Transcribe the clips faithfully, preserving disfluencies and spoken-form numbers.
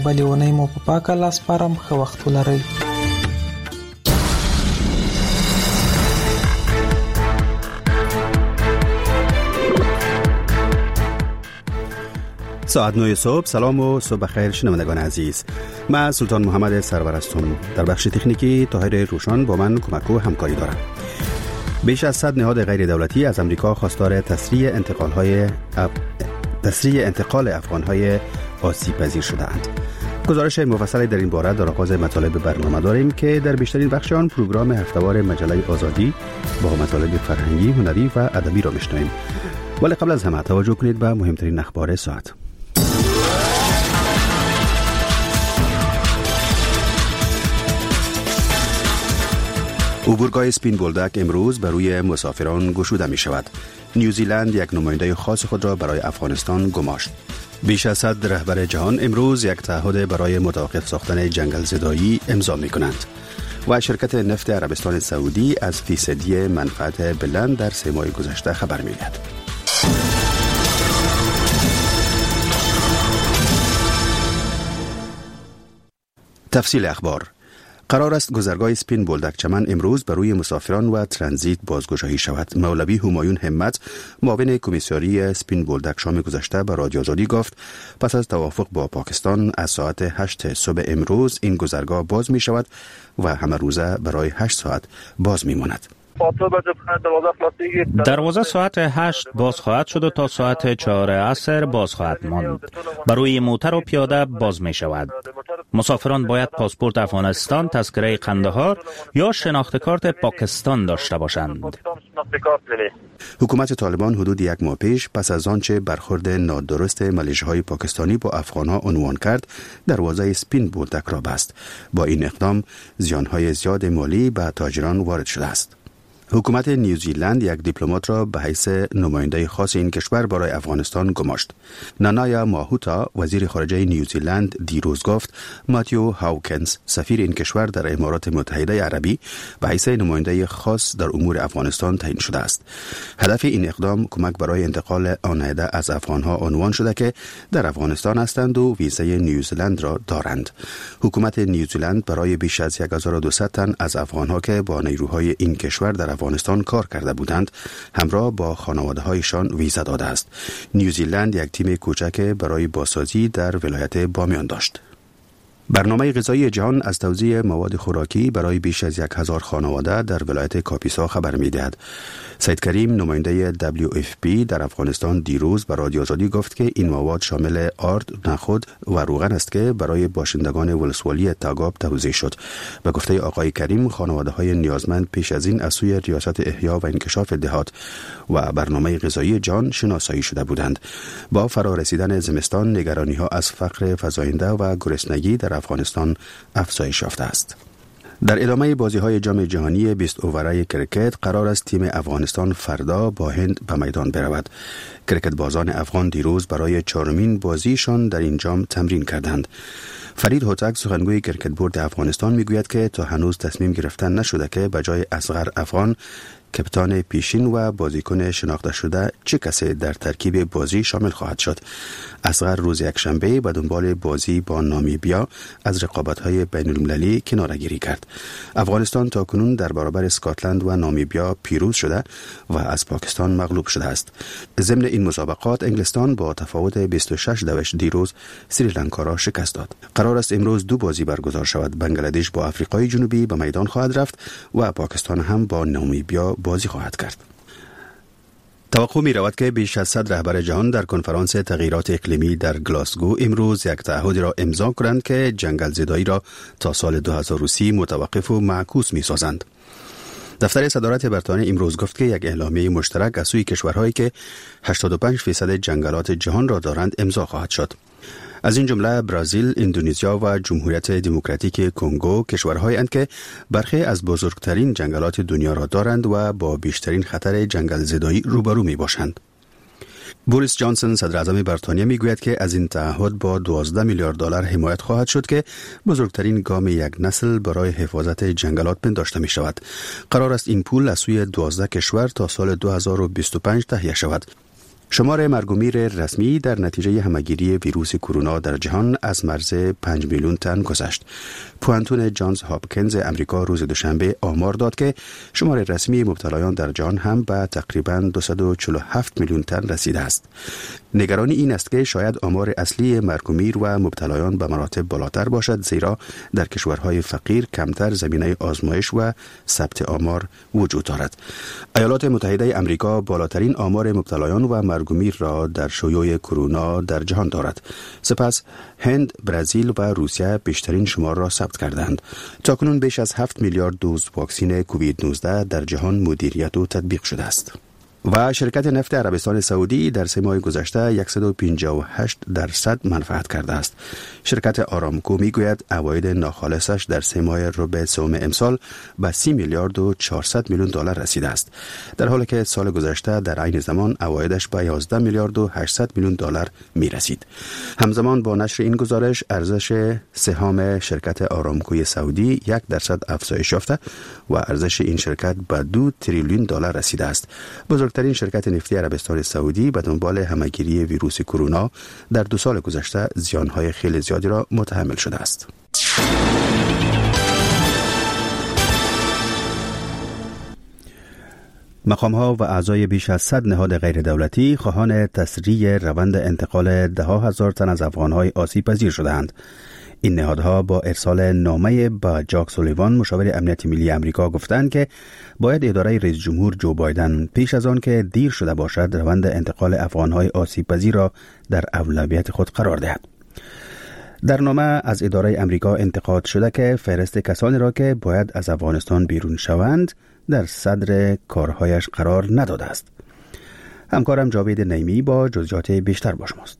بلې اونۍ مو په پاکه لاس پارم. ښه وخت ولرئ. ساعت نه صبح. سلام و صبح خیر شنوندگان عزیز. من سلطان محمد سرور هستم. در بخش تکنیکی طاهر روشن با من کمک و همکاری دارم. بیش از صد نهاد غیر دولتی از امریکا خواستار تسریع انتقال‌های اف... تسریع انتقال افغان‌های آسیب پذیر شده‌اند. گزارش مفصلی در این باره در آغاز مطالب برنامه داریم که در بیشترین بخش آن پروگرام هفته‌وار مجله آزادی با مطالب فرهنگی، هنری و ادبی را میشنویم. ولی قبل از همه توجه کنید به مهمترین اخبار ساعت. عبورگاه اسپین بولدک امروز بر روی مسافران گشوده می شود. نیوزیلند یک نماینده خاص خود را برای افغانستان گماشت. بیش از صد رهبر جهان امروز یک تعهد برای متوقف ساختن جنگل زدایی امضا می کنند. و شرکت نفت عربستان سعودی از فیصدی منفعت بلند در سه ماه گذشته خبر می دهد. تفصیل اخبار. قرار است گذرگاه اسپین بولدک چمن امروز بر روی مسافران و ترانزیت بازگشایی شود. مولوی همایون همت معاون کمیساری اسپین بولدک شام گذشته به رادیو آزادی گفت پس از توافق با پاکستان از ساعت هشت صبح امروز این گذرگاه باز می شود و همه روزه برای هشت ساعت باز می ماند. دروازه ساعت هشت باز خواهد شد و تا ساعت چهار عصر باز خواهد ماند. برای موتر و پیاده باز می شود. مسافران باید پاسپورت افغانستان، تذکره قندهار یا شناخت کارت پاکستان داشته باشند. حکومت طالبان حدود یک ماه پیش پس از آنچه برخورد نادرست ملیشه‌های پاکستانی با افغان‌ها عنوان کرد، دروازه اسپین بولدک را بست. با این اقدام زیان‌های زیاد مالی به تاجران وارد شده است. حکومت نیوزیلند یک دیپلمات را به حیث نماینده خاص این کشور برای افغانستان گماشت. نانایا ماهوتا وزیر خارجه نیوزیلند دیروز گفت ماتیو هاوکنز سفیر این کشور در امارات متحده عربی به حیث نماینده خاص در امور افغانستان تعیین شده است. هدف این اقدام کمک برای انتقال آن عده از افغانها عنوان شده که در افغانستان هستند و ویزای نیوزیلند را دارند. حکومت نیوزیلند برای بیش از هزار و دویست تن از افغانها که با نیروهای این کشور در افغانستان کار کرده بودند همراه با خانواده‌هایشان ویزا داده است. نیوزیلند یک تیم کوچک برای بازسازی در ولایت بامیان داشت. برنامه غذایی جهان از توزیع مواد خوراکی برای بیش از یک هزار خانواده در ولایت کاپیسا خبر می‌دهد. سید کریم نماینده دبلیو اف پی در افغانستان دیروز به رادیو آزادی گفت که این مواد شامل آرد، نخود و روغن است که برای باشندگان ولسوالی تاگاب توزیع شد. به گفته آقای کریم خانواده‌های نیازمند پیش از این از سوی ریاست احیا و انکشاف دهات و برنامه غذایی جهان شناسایی شده بودند. با فرا رسیدن زمستان نگرانی‌ها از فقر فزاینده و گرسنگی در افغانستان افزایش یافته است. در ادامه بازی‌های جام جهانی بیست اووره کرکت قرار است تیم افغانستان فردا با هند به میدان برود. کرکت بازان افغان دیروز برای چهارمین بازیشان در این جام تمرین کردند. فرید هوتک سخنگوی کرکت بورد افغانستان میگوید که تا هنوز تصمیم گرفتن نشده که به جای اصغر افغان کپتان پیشین و بازیکن شناخته شده چه کسی در ترکیب بازی شامل خواهد شد. اصغر روز یکشنبه به دنبال بازی با نامیبیا از رقابت‌های بین‌المللی کناره‌گیری کرد. افغانستان تاکنون در برابر اسکاتلند و نامیبیا پیروز شده و از پاکستان مغلوب شده است. ضمن این مسابقات انگلستان با تفاوت بیست و شش دوش دیروز سریلانکا را شکست داد. قرار است امروز دو بازی برگزار شود. بنگلادش با آفریقای جنوبی به میدان خواهد رفت و پاکستان هم با نامیبیا بازی خواهد کرد. توقع می رود که بیش از صد رهبر جهان در کنفرانس تغییرات اقلیمی در گلاسگو امروز یک تعهد را امضا کنند که جنگل زدایی را تا سال دو هزار و سی متوقف و معکوس می سازند. دفتر صدارت بریتانیا امروز گفت که یک اعلامیه مشترک از سوی کشورهایی که هشتاد و پنج فیصد جنگلات جهان را دارند امضا خواهد شد. از این جمله برزیل، اندونزیا و جمهوریت دموکراتیک کنگو کشورهایی اند که برخی از بزرگترین جنگلات دنیا را دارند و با بیشترین خطر جنگل زدایی روبرو می باشند. بوریس جانسون صدر اعظم بریتانیا میگوید که از این تعهد با دوازده میلیارد دلار حمایت خواهد شد که بزرگترین گام یک نسل برای حفاظت جنگلات پنداشته می شود. قرار است این پول از سوی دوازده کشور تا سال دو هزار و بیست و پنج تهیه شود. شمار مرگ و میر رسمی در نتیجه همهگیری ویروس کرونا در جهان از مرز پنج میلیون تن گذشت. پوانتون جانز هاپکینز امریکا روز دوشنبه آمار داد که شمار رسمی مبتلایان در جهان هم به تقریباً دویست و چهل و هفت میلیون تن رسیده است. نگرانی این است که شاید آمار اصلی مرگ و میر و مبتلایان به مراتب بالاتر باشد، زیرا در کشورهای فقیر کمتر زمینه آزمایش و ثبت آمار وجود دارد. ایالات متحده امریکا بالاترین آمار مبتلایان و مرگ و میر را در شیوع کرونا در جهان دارد. سپس هند، برزیل و روسیه بیشترین شمار را ثبت کردند. تاکنون بیش از هفت میلیارد دوز واکسن کووید نوزده در جهان مدیریت و تطبیق شده است. و شرکت نفت عربستان سعودی در سه ماه گذشته صد و پنجاه و هشت درصد منفعت کرده است. شرکت آرامکو میگوید عواید ناخالصش در سه ماه ربع سوم امسال به سی میلیارد و چهارصد میلیون دلار رسیده است، در حالی که سال گذشته در عین زمان عوایدش به یازده میلیارد و هشتصد میلیون دلار می رسید. همزمان با نشر این گزارش ارزش سهام شرکت آرامکوی سعودی یک درصد افزایش یافته و ارزش این شرکت به دو تریلیون دلار رسیده است. بزرگترین شرکت نفتی عربستان سعودی به دنبال همهگیری ویروس کرونا در دو سال گذشته زیانهای خیلی زیادی را متحمل شده است. مقام‌ها و اعضای بیش از صد نهاد غیر دولتی خواهان تسریع روند انتقال ده ها هزار تن از افغان‌های آسیب پذیر شدند. این نهادها با ارسال نامه به جاک سولیوان مشاور امنیت ملی امریکا گفتند که باید اداره رئیس جمهور جو بایدن پیش از آن که دیر شده باشد روند انتقال افغان‌های آسیب پذیر را در اولویت خود قرار دهد. در نامه از اداره امریکا انتقاد شده که فهرست کسانی را که باید از افغانستان بیرون شوند در صدر کارهایش قرار نداده است. همکارم جاوید نیمی با جزئیات بیشتر با شماست.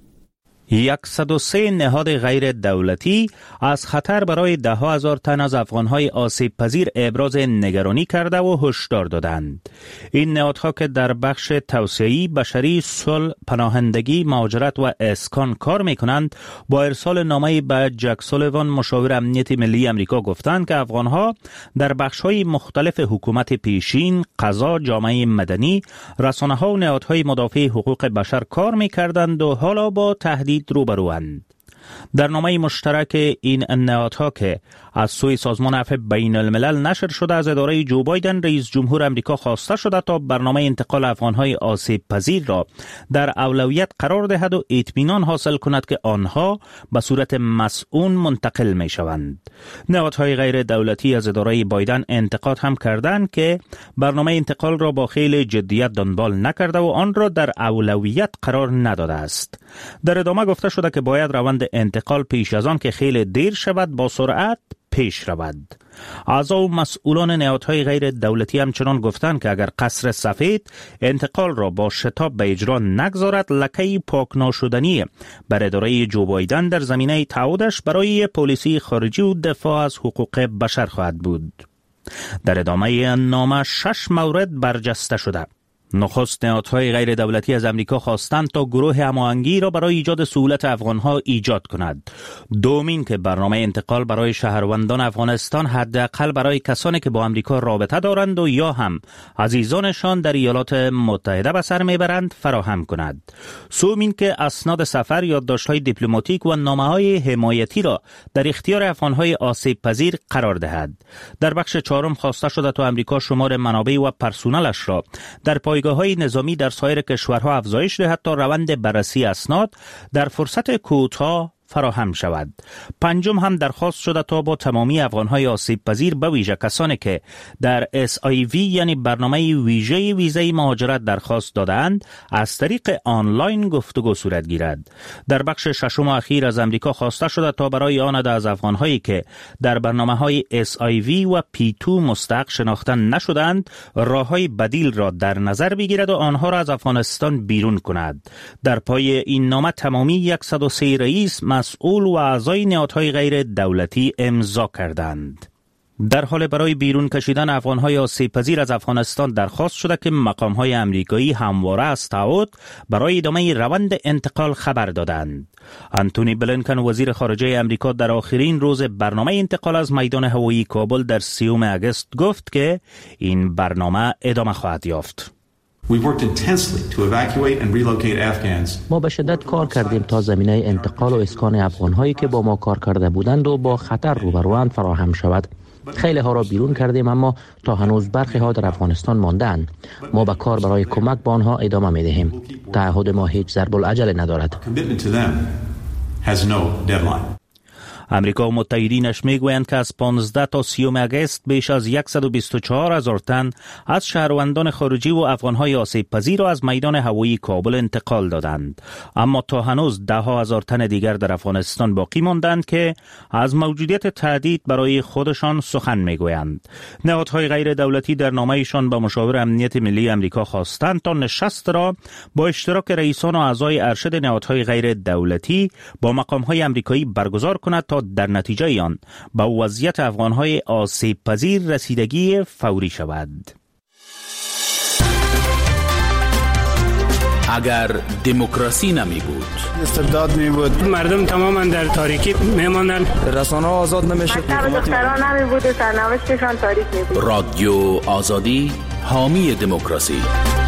صد و سه نهاد غیر دولتی از خطر برای ده ها هزار تن از افغانهای آسیب پذیر ابراز نگرانی کرده و هشدار دادند. این نهادها که در بخش توسعه‌ای، بشری، صلح، پناهندگی، مهاجرت و اسکان کار می‌کنند، با ارسال نامه‌ای به جک سولیوان مشاور امنیت ملی امریکا گفتند که افغانها در بخش‌های مختلف حکومت پیشین، قضا، جامعه مدنی، رسانه‌ها و نهادهای مدافع حقوق بشر کار می‌کردند و حالا با تهدید روبروند. در نامه مشترک این نهادها که از سوی سازمان عفو بین الملل نشر شده از اداره جو بایدن رئیس جمهور امریکا خواسته شده تا برنامه انتقال افغانهای آسیب پذیر را در اولویت قرار دهد و اطمینان حاصل کند که آنها به صورت مسئول منتقل می شوند. نهادهای غیر دولتی از اداره بایدن انتقاد هم کردند که برنامه انتقال را با خیلی جدیت دنبال نکرده و آن را در اولویت قرار نداده است. در ادامه گفته شده که باید روند انتقال پیش از آن که خیلی دیر شود با سرعت پیش رود. اعضا و مسئولان نهادهای غیر دولتی همچنان گفتند که اگر قصر سفید انتقال را با شتاب به اجرا نگذارد، لکه پاک ناشدنی بر اداره جو بایدن در زمینه تعهدش برای پالیسی خارجی و دفاع از حقوق بشر خواهد بود. در ادامه نامه شش مورد برجسته شده. نخست نهادهای غیر دولتی از امریکا خواستند تا گروه هماهنگی را برای ایجاد سهولت افغانها ایجاد کند. دومین که برنامه انتقال برای شهروندان افغانستان حداقل برای کسانی که با امریکا رابطه دارند و یا هم عزیزانشان در ایالات متحده به سر میبرند فراهم کند. سومین که اسناد سفر، یادداشت‌های دیپلماتیک و نامه‌های حمایتی را در اختیار افغانهای آسیب پذیر قرار دهد. در بخش چهارم خواسته شده تا امریکا شمار منابع و پرسنلش را در پای پایگاه‌های نظامی در سایر کشورها افزایش دهد تا روند بررسی اسناد در فرصت کوتاه فراهم شود. پنجم هم درخواست شده تا با تمامی افغانهای آسیب پذیر به ویژه کسانی که در اس آی وی یعنی برنامه ویژه ویزای مهاجرت درخواست دادند از طریق آنلاین گفتگو صورت گیرد. در بخش ششم و اخیر از امریکا خواسته شده تا برای آن عده از افغانهایی که در برنامه‌های اس آی وی و پی تو مستحق شناخته نشدند راههای بدیل را در نظر بگیرد و آنها را از افغانستان بیرون کند. در پای این نامه تمامی صد و سه رئیس مسئول و اعضای نهادهای غیر دولتی امضا کردند. در حال برای بیرون کشیدن افغانهای آسیب پذیر از افغانستان درخواست شده که مقامهای امریکایی همواره از تعهد برای ادامه روند انتقال خبر دادند. انتونی بلینکن وزیر خارجه امریکا در آخرین روز برنامه انتقال از میدان هوایی کابل در سیوم اگست گفت که این برنامه ادامه خواهد یافت. ما به شدت کار کردیم تا زمینه انتقال و اسکان افغان‌هایی که با ما کار کرده بودند و با خطر روبروند فراهم شود. خیلی ها را بیرون کردیم، اما تا هنوز برخی ها در افغانستان مانده‌اند. ما به کار برای کمک به آنها ادامه می‌دهیم. تعهد ما هیچ ضرب العجله ندارد. امریکا و متحدینش میگویند که از پانزده تا سی آگوست بیش از صد و بیست و چهار هزار تن از شهروندان خارجی و افغانهای آسیب پذیر را از میدان هوایی کابل انتقال دادند، اما تا هنوز ده ها هزار تن دیگر در افغانستان باقی ماندند که از موجودیت تهدید برای خودشان سخن میگویند. نهادهای غیر دولتی در نامه‌شان به مشاور امنیت ملی امریکا خواستند تا نشست را با اشتراک رئیسان و اعضای ارشد نهادهای غیر دولتی با مقامهای امریکایی برگزار کند تا در نتیجه آن به وضعیت افغانهای آسیب پذیر رسیدگی فوری شود. اگر دموکراسی نمی بود، استبداد می بود، مردم تماما در تاریکی می ماندند، رسانه آزاد نمی شد، دختران نمی بود و سرنوشتشان تاریک می بود. رادیو آزادی حامی دموکراسی.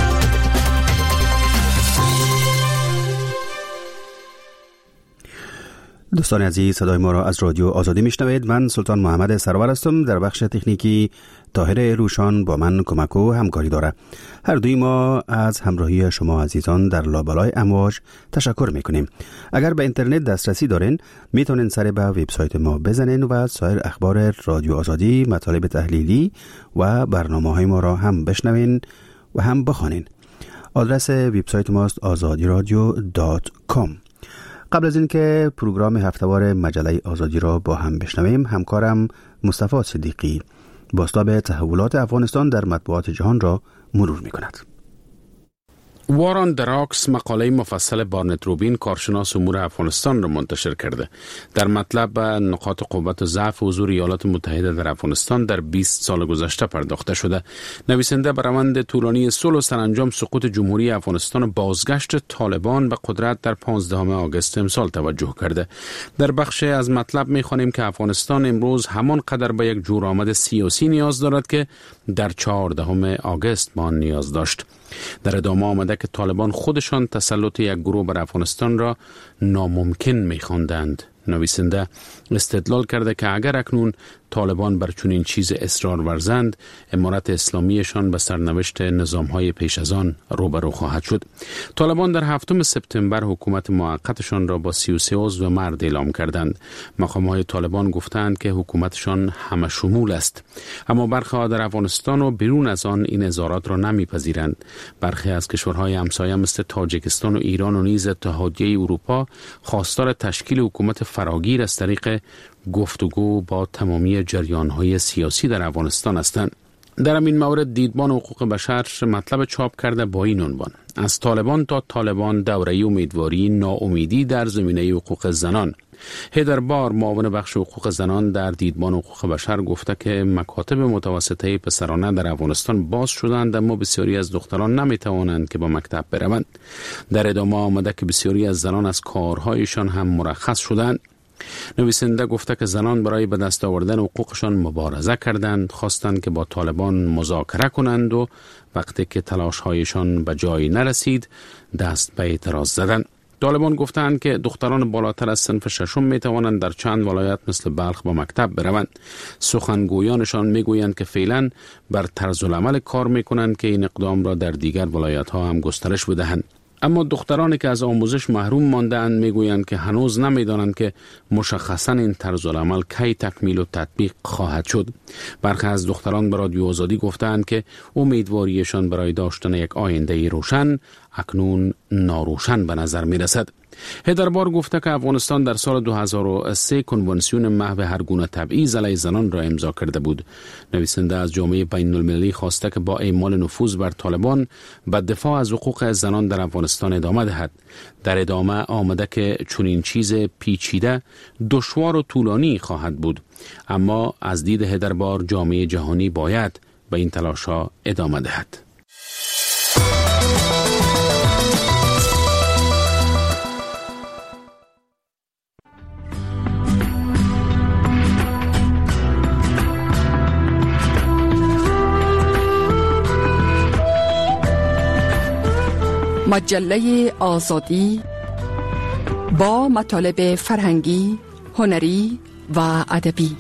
دوستان عزیز، صدای ما را از رادیو آزادی میشنوید. من سلطان محمد سرور هستم. در بخش تکنیکی طاهر روشان با من کمک و همکاری داره. هر دوی ما از همراهی شما عزیزان در لابلای امواج تشکر میکنیم. اگر به اینترنت دسترسی دارین میتونین سر به وبسایت ما بزنین و سایر اخبار رادیو آزادی، مطالب تحلیلی و برنامه‌های ما را هم بشنوین و هم بخوانین. آدرس وبسایت ماست آزادی رادیو دات کام. قبل از اینکه پروگرام هفتهوار مجله آزادی را با هم بشنویم، همکارم مصطفی صدیقی بازتاب تحولات افغانستان در مطبوعات جهان را مرور می‌کند. وارن دراکس مقاله مفصل بارنت روبین کارشناس امور افغانستان را منتشر کرده. در مطلب نقاط قوت و ضعف حضور ایالات متحده در افغانستان در بیست سال گذشته پرداخته شده. نویسنده به روند طولانی صلح و سرانجام سقوط جمهوری افغانستان و بازگشت طالبان به قدرت در پانزدهم آگوست امسال توجه کرده. در بخش از مطلب می‌خوانیم که افغانستان امروز همان قدر به یک جورآمد سیاسی نیاز دارد که در چهاردهم آگوست ما نیاز داشت. در ادامه آمده که طالبان خودشان تسلط یک گروه بر افغانستان را ناممکن می‌خواندند. نویسنده استدلال کرده که اگر اکنون طالبان بر چنین چیز اصرار ورزند، امارت اسلامیشان به سرنوشت نظام‌های پیش از آن روبرو خواهد شد. طالبان در هفتم سپتامبر حکومت موقتشان را با سی و سه عضو مرد اعلام کردند. مقام‌های طالبان گفتند که حکومتشان همه شمول است، اما برخی در افغانستان و بیرون از آن این اظهارات را نمی‌پذیرند. برخی از کشورهای همسایه مثل تاجیکستان و ایران و نیز اتحادیه اروپا خواستار تشکیل حکومت فراگیر از طریق گفتگو با تمامی جریان‌های سیاسی در افغانستان هستند. در این مورد دیدبان حقوق بشر مطلب چاپ کرده با این عنوان: از طالبان تا طالبان، دوره امیدواری، ناامیدی در زمینه حقوق زنان. هیدر بار، معاون بخش حقوق زنان در دیدبان حقوق بشر، گفته که مکاتب متوسطه پسرانه در افغانستان باز شدند، اما بسیاری از دختران نمیتوانند که به مکتب بروند. در ادامه آمده که بسیاری از زنان از کارهایشان هم مرخص شدند. نویسنده گفته که زنان برای به دست آوردن حقوقشان مبارزه کردند، خواستند که با طالبان مذاکره کنند و وقتی که تلاش‌هایشان به جایی نرسید دست به اعتراض زدند. طالبان گفتند که دختران بالاتر از صنف ششم می توانند در چند ولایت مثل بلخ به مکتب بروند. سخنگویانشان می گویند که فعلا بر طرز العمل کار می کنند که این اقدام را در دیگر ولایت ها هم گسترش بدهند. اما دخترانی که از آموزش محروم مانده‌اند میگویند که هنوز نمیدانند که مشخصاً این طرز العمل کی تکمیل و تطبیق خواهد شد. برخی از دختران به رادیو آزادی گفتند که امیدواریشان برای داشتن یک آینده روشن اکنون ناروشن به نظر می رسد. هیدربار گفته که افغانستان در سال دو هزار و سه کنوانسیون محو هر گونه تبعیض علیه زنان را امضا کرده بود. نویسنده از جامعه بین المللی خواسته که با اعمال نفوذ بر طالبان به دفاع از حقوق زنان در افغانستان ادامه دهد. در ادامه آمده که چنین چیز پیچیده، دشوار و طولانی خواهد بود، اما از دید هیدربار جامعه جهانی باید به این تلاش‌ها ادامه دهد. مجله آزادی با مطالب فرهنگی، هنری و ادبی.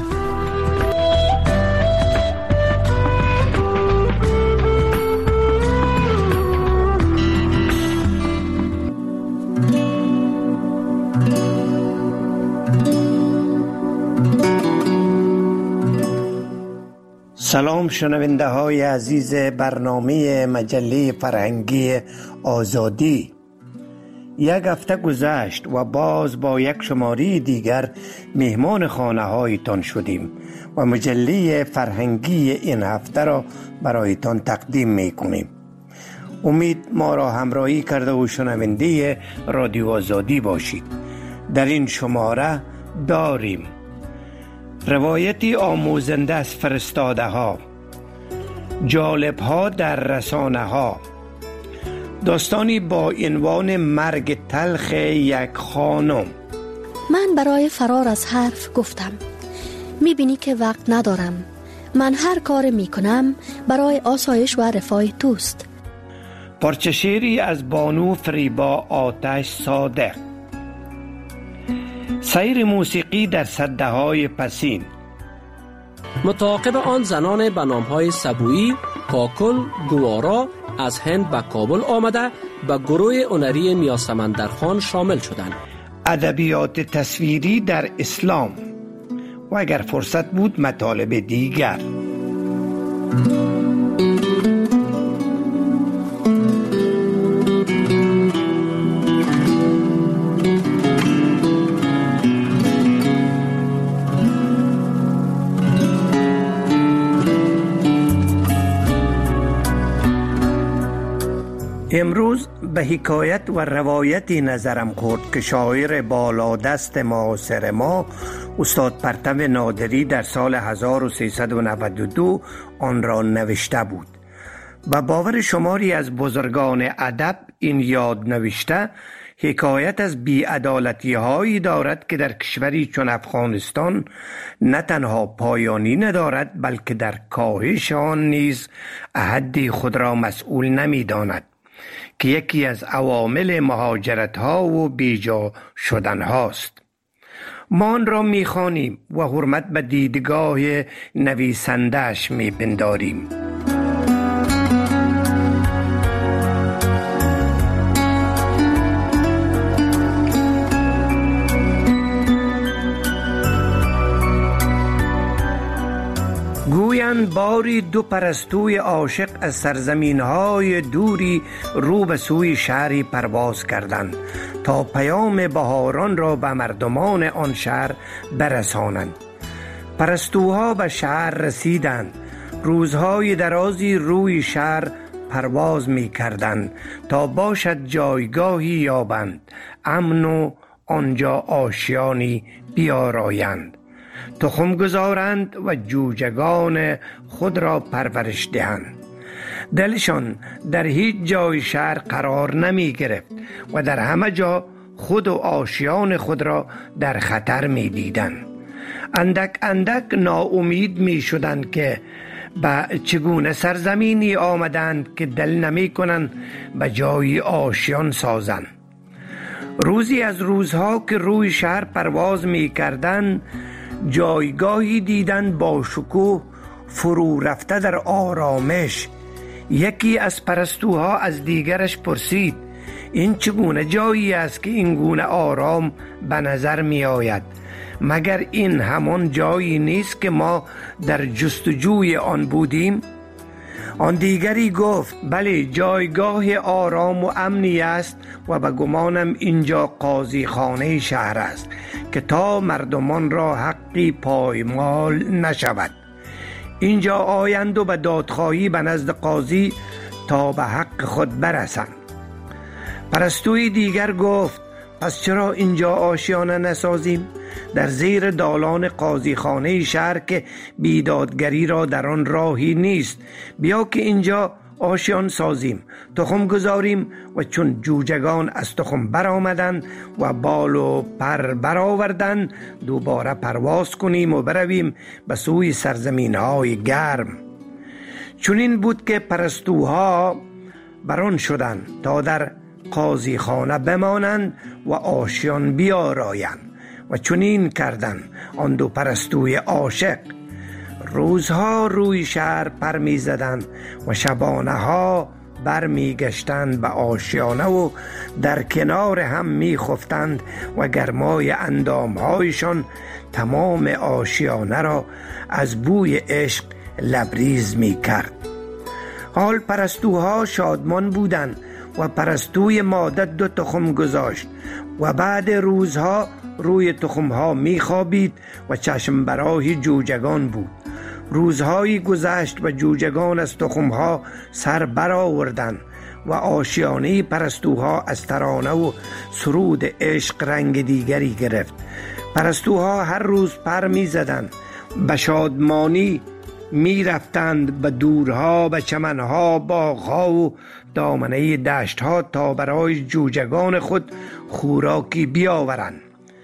سلام شنونده های عزیز برنامه مجله فرهنگی آزادی. یک هفته گذشت و باز با یک شماره دیگر مهمان خانه هایتان شدیم و مجله فرهنگی این هفته را برایتان تقدیم می کنیم. امید ما را همراهی کرده و شنونده رادیو آزادی باشید. در این شماره داریم روایتی آموزنده از فرستاده ها، جالب ها در رسانه ها، داستانی با عنوان مرگ تلخ یک خانم. من برای فرار از حرف گفتم میبینی که وقت ندارم. من هر کار میکنم برای آسایش و رفاه توست. پارچه شعری از بانو فریبا آتش صادق. سیر موسیقی در سده های پسین. متعاقب آن زنان به نام‌های سبویی، کاکل، گوارا از هند به کابل آمده به گروه هنری میا سمندرخان شامل شدند. ادبیات تصویری در اسلام و اگر فرصت بود مطالب دیگر. امروز به حکایت و روایتی نظرم خورد که شاعر بالادست معاصر ما استاد پرتو نادری در سال هزار و سیصد و نود و دو آن را نوشته بود. و باور شماری از بزرگان ادب این یاد نوشته حکایت از بی‌عدالتی هایی دارد که در کشوری چون افغانستان نه تنها پایانی ندارد بلکه در کاهش آن نیز احدی خود را مسئول نمی داند که یکی از عوامل مهاجرت ها و بیجا شدن هاست. ما آن را می خوانیم و حرمت به دیدگاه نویسنده‌اش می پنداریم. گویند باری دو پرستوی عاشق از سرزمین‌های دوری رو به سوی شهری پرواز کردند تا پیام بهاران را به مردمان آن شهر برسانند. پرستوها به شهر رسیدند. روزهای درازی روی شهر پرواز می کردند تا باشد جایگاهی یابند، امن و آنجا آشیانی بیارایند، تخم گذارند و جوجگان خود را پرورش دهند. دلشان در هیچ جای شهر قرار نمی گرفت و در همه جا خود و آشیان خود را در خطر می دیدند. اندک اندک ناامید می شدند که به چگونه سرزمینی آمدند که دل نمی کنند به جای آشیان سازند. روزی از روزها که روی شهر پرواز می کردند جایگاهی دیدند با شکوه فرو رفته در آرامش. یکی از پرستوها از دیگرش پرسید این چگونه جایی است که این گونه آرام به نظر می آید؟ مگر این همان جایی نیست که ما در جستجوی آن بودیم؟ آن دیگری گفت بله، جایگاه آرام و امنی است و به گمانم اینجا قاضی خانه شهر است که تا مردمان را حقی پایمال نشود اینجا آیند و به دادخواهی به نزد قاضی تا به حق خود برسند. پرستوی دیگر گفت پس چرا اینجا آشیانه نسازیم؟ در زیر دالان قاضی خانه شهر که بیدادگری را در آن راهی نیست. بیا که اینجا آشیان سازیم، تخم گذاریم و چون جوجگان از تخم برآمدند و بال و پر برآوردند دوباره پرواز کنیم و برویم به سوی سرزمین های گرم. چون این بود که پرستوها بران شدند تا در قاضی خانه بمانند و آشیان بیارایند. و چنین کردند آن دو پرستوی عاشق. روزها روی شهر پر می زدند و شبانه ها بر می گشتند به آشیانه و در کنار هم می خفتند و گرمای اندامهایشان تمام آشیانه را از بوی عشق لبریز می کرد. حال پرستوها شادمان بودند و پرستوی ماده دو تخم گذاشت و بعد روزها روی تخمها می خوابید و چشم برای جوجگان بود. روزهایی گذشت و جوجگان از تخمها سر برآوردند و آشیانه پرستوها از ترانه و سرود عشق رنگ دیگری گرفت. پرستوها هر روز پر می زدند، به شادمانی می رفتند به دورها، به چمنها، باغها و دامنه دشتها تا برای جوجگان خود خوراکی بیاورند.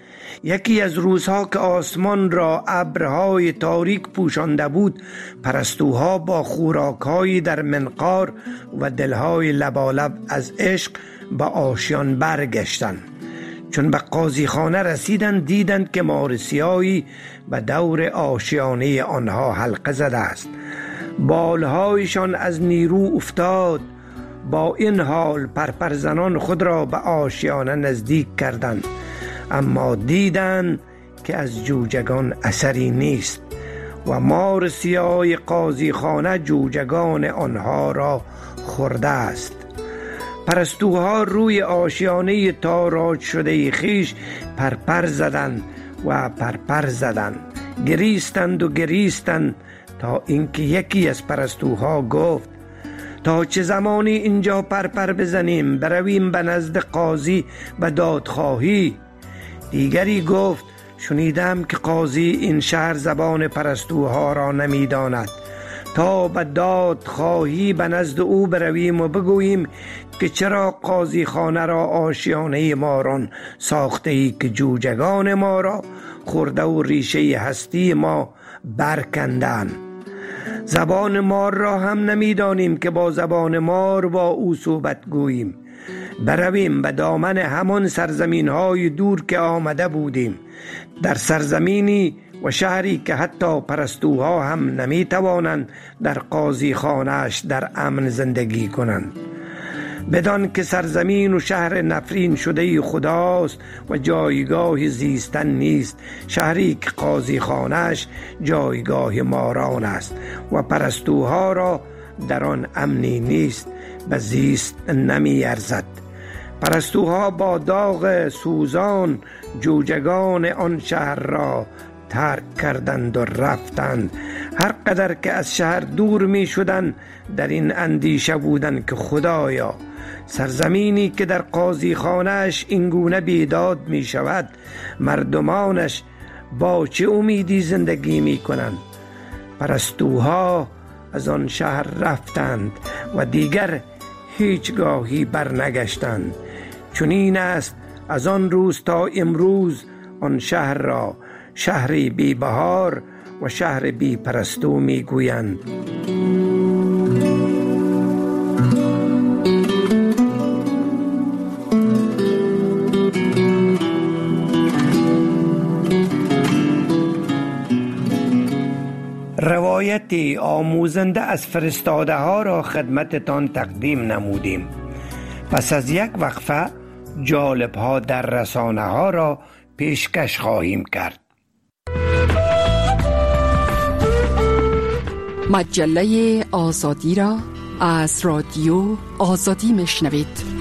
یکی از روزها که آسمان را ابرهای تاریک پوشانده بود، پرستوها با خوراک‌های در منقار و دلهای لبالب از عشق به آشیان برگشتند. چون به قاضی خانه رسیدند دیدند که مارسیایی به دور آشیانه آنها حلقه زده است. بالهایشان از نیرو افتاد. با این حال پرپرزنان خود را به آشیانه نزدیک کردند، اما دیدند که از جوجگان اثری نیست و مار سیاه قاضی خانه جوجگان آنها را خورده است. پرستوها روی آشیانه تاراج شده خیش پرپر زدند و پرپر زدند، گریستند و گریستند تا اینکه یکی از پرستوها گفت تا چه زمانی اینجا پرپر بزنیم؟ برویم به نزد قاضی به دادخواهی. دیگری گفت شنیدم که قاضی این شهر زبان پرستوها را نمیداند، تا به دادخواهی به نزد او برویم و بگوییم که چرا قاضی خانه را آشیانه ماران ساخته ای که جوجگان ما را خورده و ریشه هستی ما برکندن. زبان مار را هم نمیدانیم که با زبان مار با او صحبت گوییم. برویم به دامن همان سرزمین های دور که آمده بودیم، در سرزمینی و شهری که حتی پرستوها هم نمی توانند در قاضی خانه‌اش در امن زندگی کنند. بدان که سرزمین و شهر نفرین شده خداست و جایگاه زیستن نیست، شهری که قاضی خانه‌اش جایگاه ماران است و پرستوها را در آن امنی نیست، به زیست نمی ارزد. پرستوها با داغ سوزان جوجگان آن شهر را ترک کردند و رفتند. هر قدر که از شهر دور می شدند در این اندیشه بودند که خدایا، سرزمینی که در قاضی خانه‌اش اینگونه بیداد می شود، مردمانش با چه امیدی زندگی می کنند؟ پرستوها از آن شهر رفتند و دیگر هیچگاهی برنگشتند. چنین است از آن روز تا امروز آن شهر را شهری بی بهار و شهر بی پرستو می گویند. روایتی آموزنده از فرستاده ها را خدمتتان تقدیم نمودیم. پس از یک وقفه جالب ها در رسانه ها را پیشکش خواهیم کرد. مجله آزادی را از رادیو آزادی میشنوید.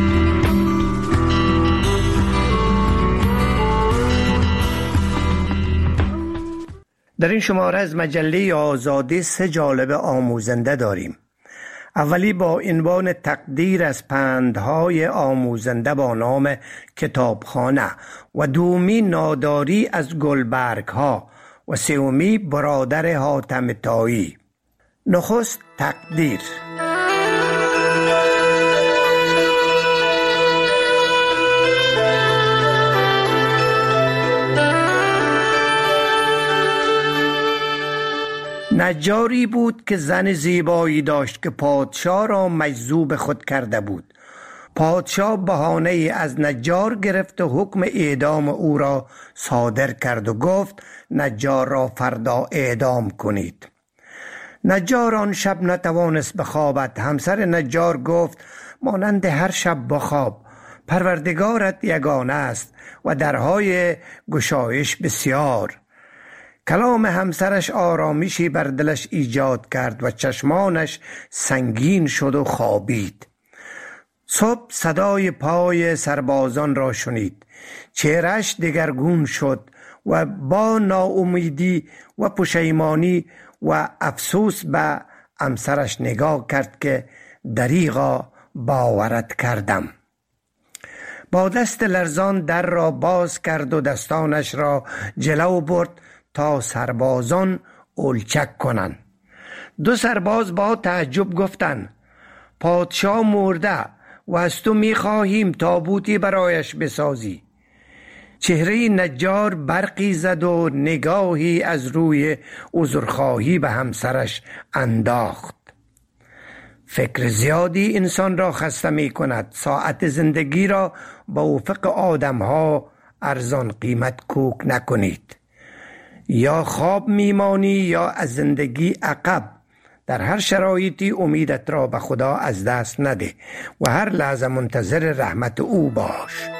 در این شماره از مجله آزادی سه جالب آموزنده داریم. اولی با عنوان تقدیر از پندهای آموزنده با نام کتابخانه و دومی ناداری از گلبرگ ها و سومی برادر حاتم طایی. نخست تقدیر. نجاری بود که زن زیبایی داشت که پادشاه را مجذوب خود کرده بود. پادشاه بهانه از نجار گرفت و حکم اعدام او را صادر کرد و گفت نجار را فردا اعدام کنید. نجار آن شب نتوانست بخوابد. همسر نجار گفت مانند هر شب بخواب، پروردگارت یگانه است و درهای گشایش بسیار. کلام همسرش آرامشی بر دلش ایجاد کرد و چشمانش سنگین شد و خوابید. صبح صدای پای سربازان را شنید. چهرهش دگرگون شد و با ناامیدی و پشیمانی و افسوس به همسرش نگاه کرد که دریغا باورت کردم. با دست لرزان در را باز کرد و دستانش را جلو برد تا سربازان اولچک کنند. دو سرباز با تعجب گفتند پادشاه مرده و از تو می‌خواهیم تابوتی برایش بسازی. چهره نجار برقی زد و نگاهی از روی عذرخواهی به همسرش انداخت. فکر زیادی انسان را خسته می کند. ساعت زندگی را با افق آدم ها ارزان قیمت کوک نکنید. یا خواب میمانی یا از زندگی عقب. در هر شرایطی امیدت را به خدا از دست نده و هر لحظه منتظر رحمت او باش.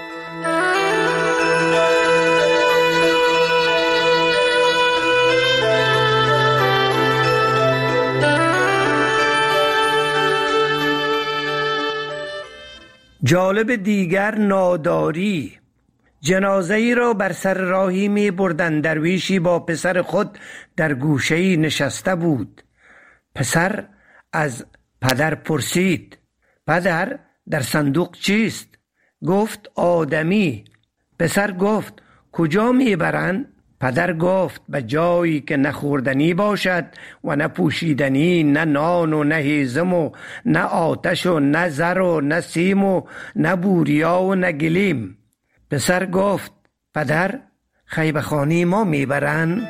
جالب دیگر ناداری. جنازه ای را بر سر راهی می بردند. درویشی با پسر خود در گوشه‌ای نشسته بود. پسر از پدر پرسید پدر در صندوق چیست؟ گفت آدمی. پسر گفت کجا می برند؟ پدر گفت به جایی که نه خوردنی باشد و نه پوشیدنی، نه نان و نه هیزم و نه آتش و نه زر و نه سیم و نه بوریا و نه گلیم. پسر گفت پدر خیبه خانی ما میبرن؟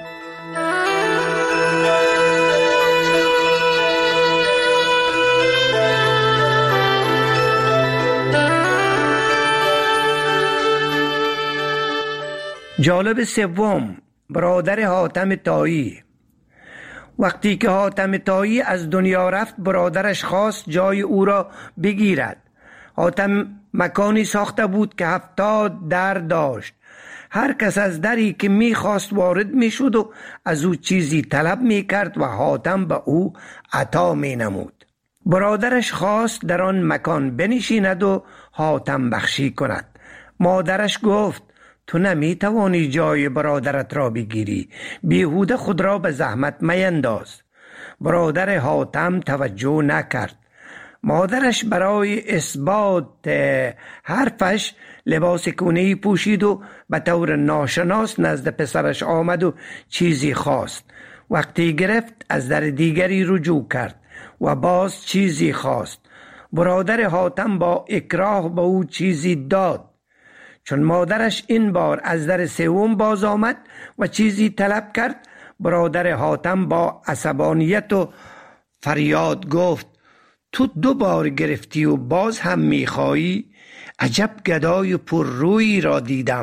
جالب سوم، برادر حاتم طایی. وقتی که حاتم طایی از دنیا رفت برادرش خواست جای او را بگیرد. حاتم مکانی ساخته بود که هفتاد در داشت. هر کس از دری که میخواست وارد میشد و از او چیزی طلب میکرد و حاتم به او عطا مینمود. برادرش خواست در آن مکان بنشیند و حاتم بخشی کند. مادرش گفت تو نمیتوانی جای برادرت را بگیری، بیهوده خود را به زحمت مینداز. برادر حاتم توجه نکرد. مادرش برای اثبات حرفش لباس کونه‌ای پوشید و به طور ناشناس نزد پسرش آمد و چیزی خواست. وقتی گرفت از در دیگری رجوع کرد و باز چیزی خواست. برادر حاتم با اکراه به او چیزی داد. چون مادرش این بار از در سوم باز آمد و چیزی طلب کرد، برادر حاتم با عصبانیت و فریاد گفت تو دو بار گرفتی و باز هم میخوایی؟ عجب گدای پر روی را دیدم.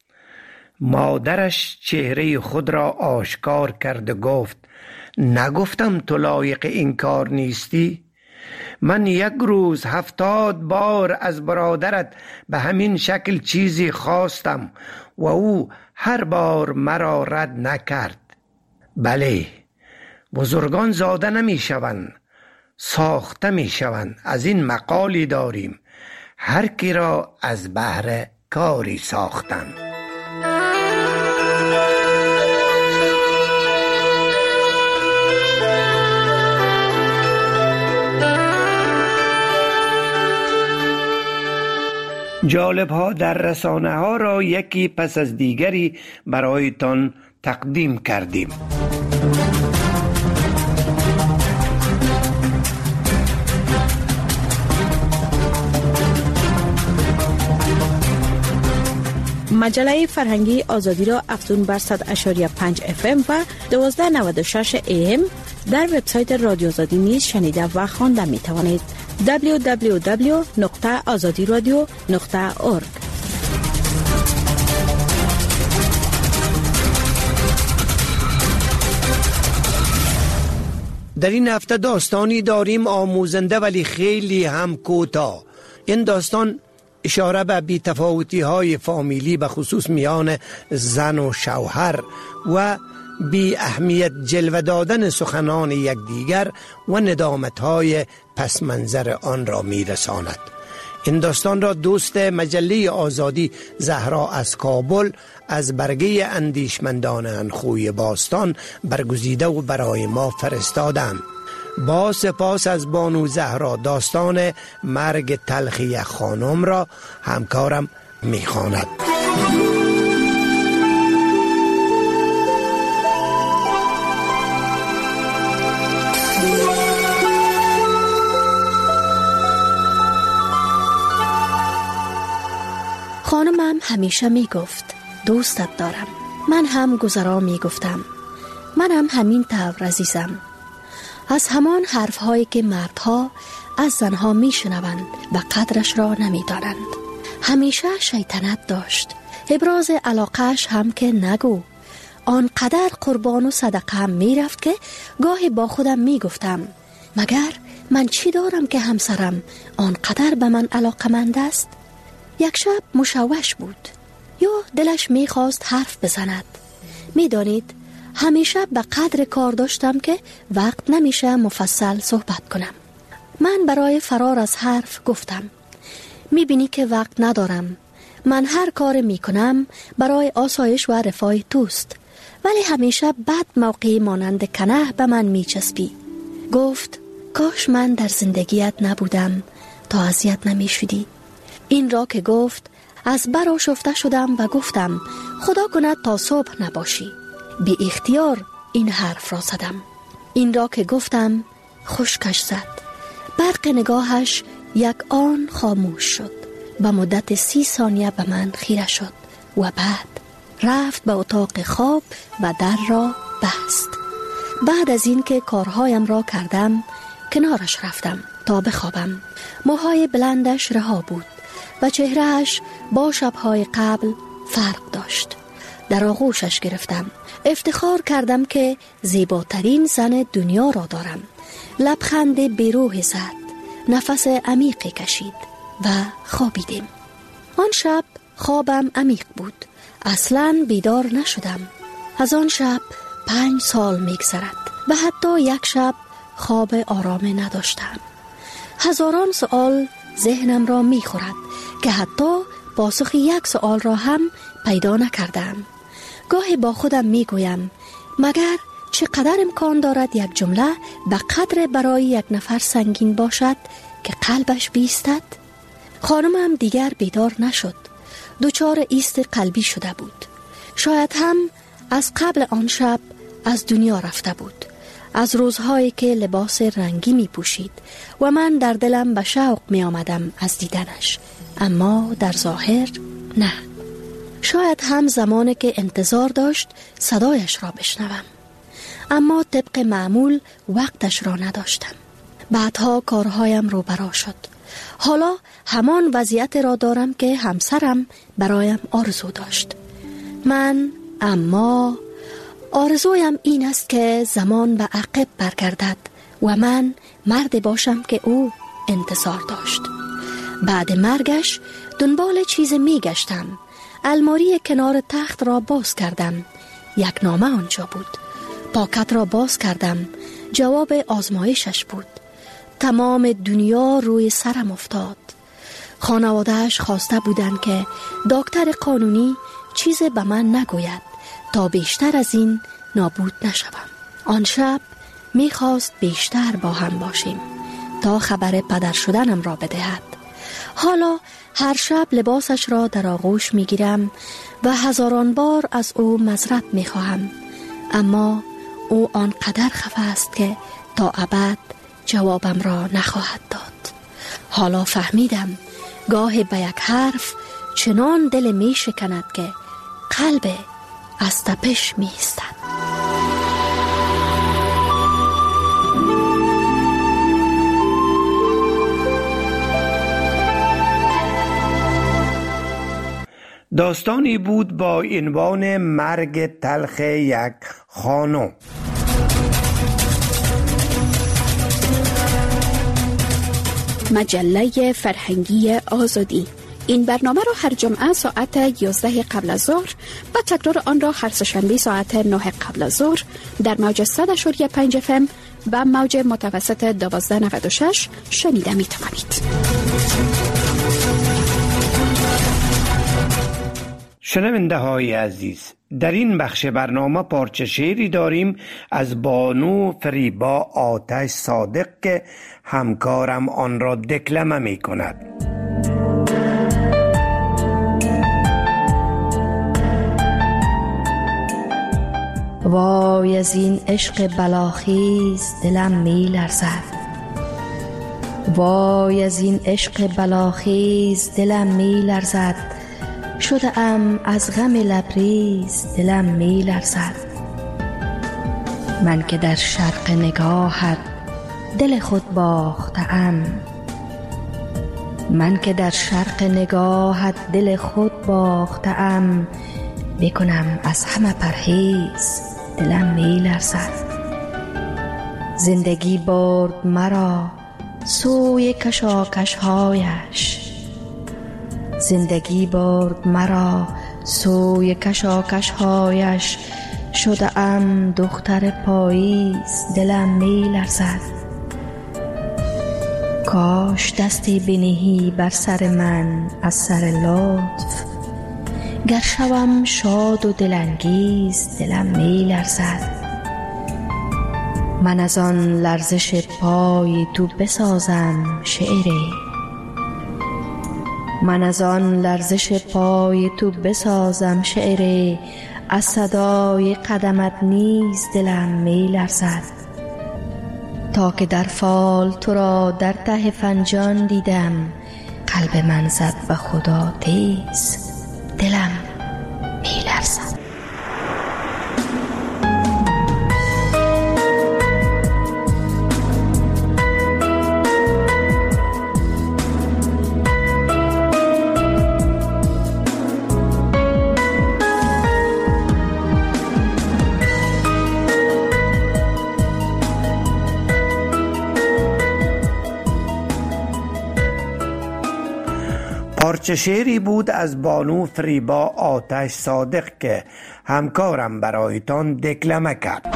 مادرش چهره خود را آشکار کرد و گفت نگفتم تو لایق این کار نیستی؟ من یک روز هفتاد بار از برادرت به همین شکل چیزی خواستم و او هر بار مرا رد نکرد. بله، بزرگان زاده نمی شوند، ساخته می شوند. از این مقالی داریم هر کی را از بهر کاری ساختند. جالب ها در رسانه ها را یکی پس از دیگری برایتان تقدیم کردیم. مجله فرهنگی آزادی را افزون بر صد و پنج و پنج اف ام و دویست و نود و شش ای ام در وبسایت رادیو آزادی نیز شنیده و خوانده می توانید. دبلیو دبلیو دبلیو نقطه آزادی رادیو نقطه اورگ. در این هفته داستانی داریم آموزنده ولی خیلی هم کوتاه. این داستان اشاره به بی‌تفاوتی های فامیلی به خصوص میان زن و شوهر و بی اهمیت جلوه دادن سخنان یکدیگر و ندامت های پس منظر آن را میرساند. این داستان را دوست مجله آزادی زهرا از کابل از برگه اندیشمندان انخوی باستان برگزیده و برای ما فرستادند. با سپاس از بانو زهرا داستان مرگ تلخی خانم را همکارم میخواند. خانمم همیشه می گفت دوستت دارم. من هم گذرا می گفتم منم همین طور عزیزم. از همان حرف هایی که مردها از زنها می شنوند و قدرش را نمی دانند. همیشه شیطنت داشت. ابراز علاقهش هم که نگو. آنقدر قربان و صدقه هم می رفت که گاهی با خودم می گفتم مگر من چی دارم که همسرم آنقدر به من علاقمند است؟ یک شب مشوش بود یا دلش می خواست حرف بزند. می دانید همیشه به قدر کار داشتم که وقت نمیشه مفصل صحبت کنم. من برای فرار از حرف گفتم می بینی که وقت ندارم. من هر کار می کنم برای آسایش و رفاه توست، ولی همیشه بد موقعی مانند کنه به من می چسبی. گفت کاش من در زندگیت نبودم تا اذیت نمی شدی. این را که گفت از بر آشفته شدم و گفتم خدا کند تا صبح نباشی. بی اختیار این حرف را زدم. این را که گفتم خشکش زد. برق نگاهش یک آن خاموش شد. به مدت سی ثانیه به من خیره شد و بعد رفت به اتاق خواب و در را بست. بعد از این که کارهایم را کردم کنارش رفتم تا بخوابم. موهای بلندش رها بود و چهرهش با شبهای قبل فرق داشت. در آغوشش گرفتم. افتخار کردم که زیباترین زن دنیا را دارم. لبخند بیروح زد. نفس عمیقی کشید و خوابیدیم. آن شب خوابم عمیق بود. اصلاً بیدار نشدم. از آن شب پنج سال میگذرد و حتی یک شب خواب آرام نداشتم. هزاران سوال ذهنم را میخورد که حتی پاسخ یک سوال را هم پیدا نکردم. گاهی با خودم میگویم مگر چقدر امکان دارد یک جمله به قدر برای یک نفر سنگین باشد که قلبش بیستد؟ خانمم دیگر بیدار نشد. دچار ایست قلبی شده بود. شاید هم از قبل آن شب از دنیا رفته بود. از روزهایی که لباس رنگی می پوشید و من در دلم به شوق می آمدم از دیدنش، اما در ظاهر نه. شاید هم زمانی که انتظار داشت صدایش را بشنوم، اما طبق معمول وقتش را نداشتم. بعدها کارهایم رو برا شد. حالا همان وضعیت را دارم که همسرم برایم آرزو داشت. من اما آرزویم این است که زمان به عقب برگردد و من مرد باشم که او انتظار داشت. بعد مرگش دنبال چیز می گشتم. الماری کنار تخت را باز کردم. یک نامه آنجا بود. پاکت را باز کردم. جواب آزمایشش بود. تمام دنیا روی سرم افتاد. خانواده‌اش خواسته بودند که دکتر قانونی چیز به من نگوید تا بیشتر از این نابود نشوم. آن شب میخواست بیشتر با هم باشیم تا خبر پدر شدنم را بدهد. حالا هر شب لباسش را در آغوش میگیرم و هزاران بار از او معذرت میخواهم، اما او آنقدر خفه است که تا ابد جوابم را نخواهد داد. حالا فهمیدم گاه به یک حرف چنان دل می شکند که قلب از تپش می ایستد. داستانی بود با عنوان مرگ تلخ یک خانم. مجله فرهنگی آزادی. این برنامه را هر جمعه ساعت یازده قبل از ظهر و تکرار آن را هر سه‌شنبه ساعت نه قبل از ظهر در موج صد و پنج اف ام و موج متوسط دوازده نود و شش شنیده می توانید. شنونده های عزیز، در این بخش برنامه پارچه شعری داریم از بانو فریبا آتش صادق که همکارم آن را دکلمه می کند. وای از این عشق بلاخیز دلم می لرزد، وای از این عشق بلاخیز دلم می لرزد، شده ام از غم لبریز دلم می لرزد. من که در شرق نگاهت دل خود باختم، من که در شرق نگاهت دل خود باختم، بکنم از همه پرهیز دلم می لرزد. زندگی برد مرا سوی کشاکش هایش، زندگی برد مرا سوی کشاکش هایش، شده ام دختر پاییز دلم می لرزد. کاش دستی بنهی بر سر من از سر لطف، گر شوم شاد و دلانگیز دلم می لرزد. من از آن لرزش پای تو بسازم شعری، من از آن لرزش پای تو بسازم شعری، از صدای قدمت نیز دلم می لرزد. تا که در فال تو را در ته فنجان دیدم، قلب من زد به خدا تیز دلم می لرزد. پارچه شعری بود از بانو فریبا آتش صادق که همکارم برایتان دکلمه کرد.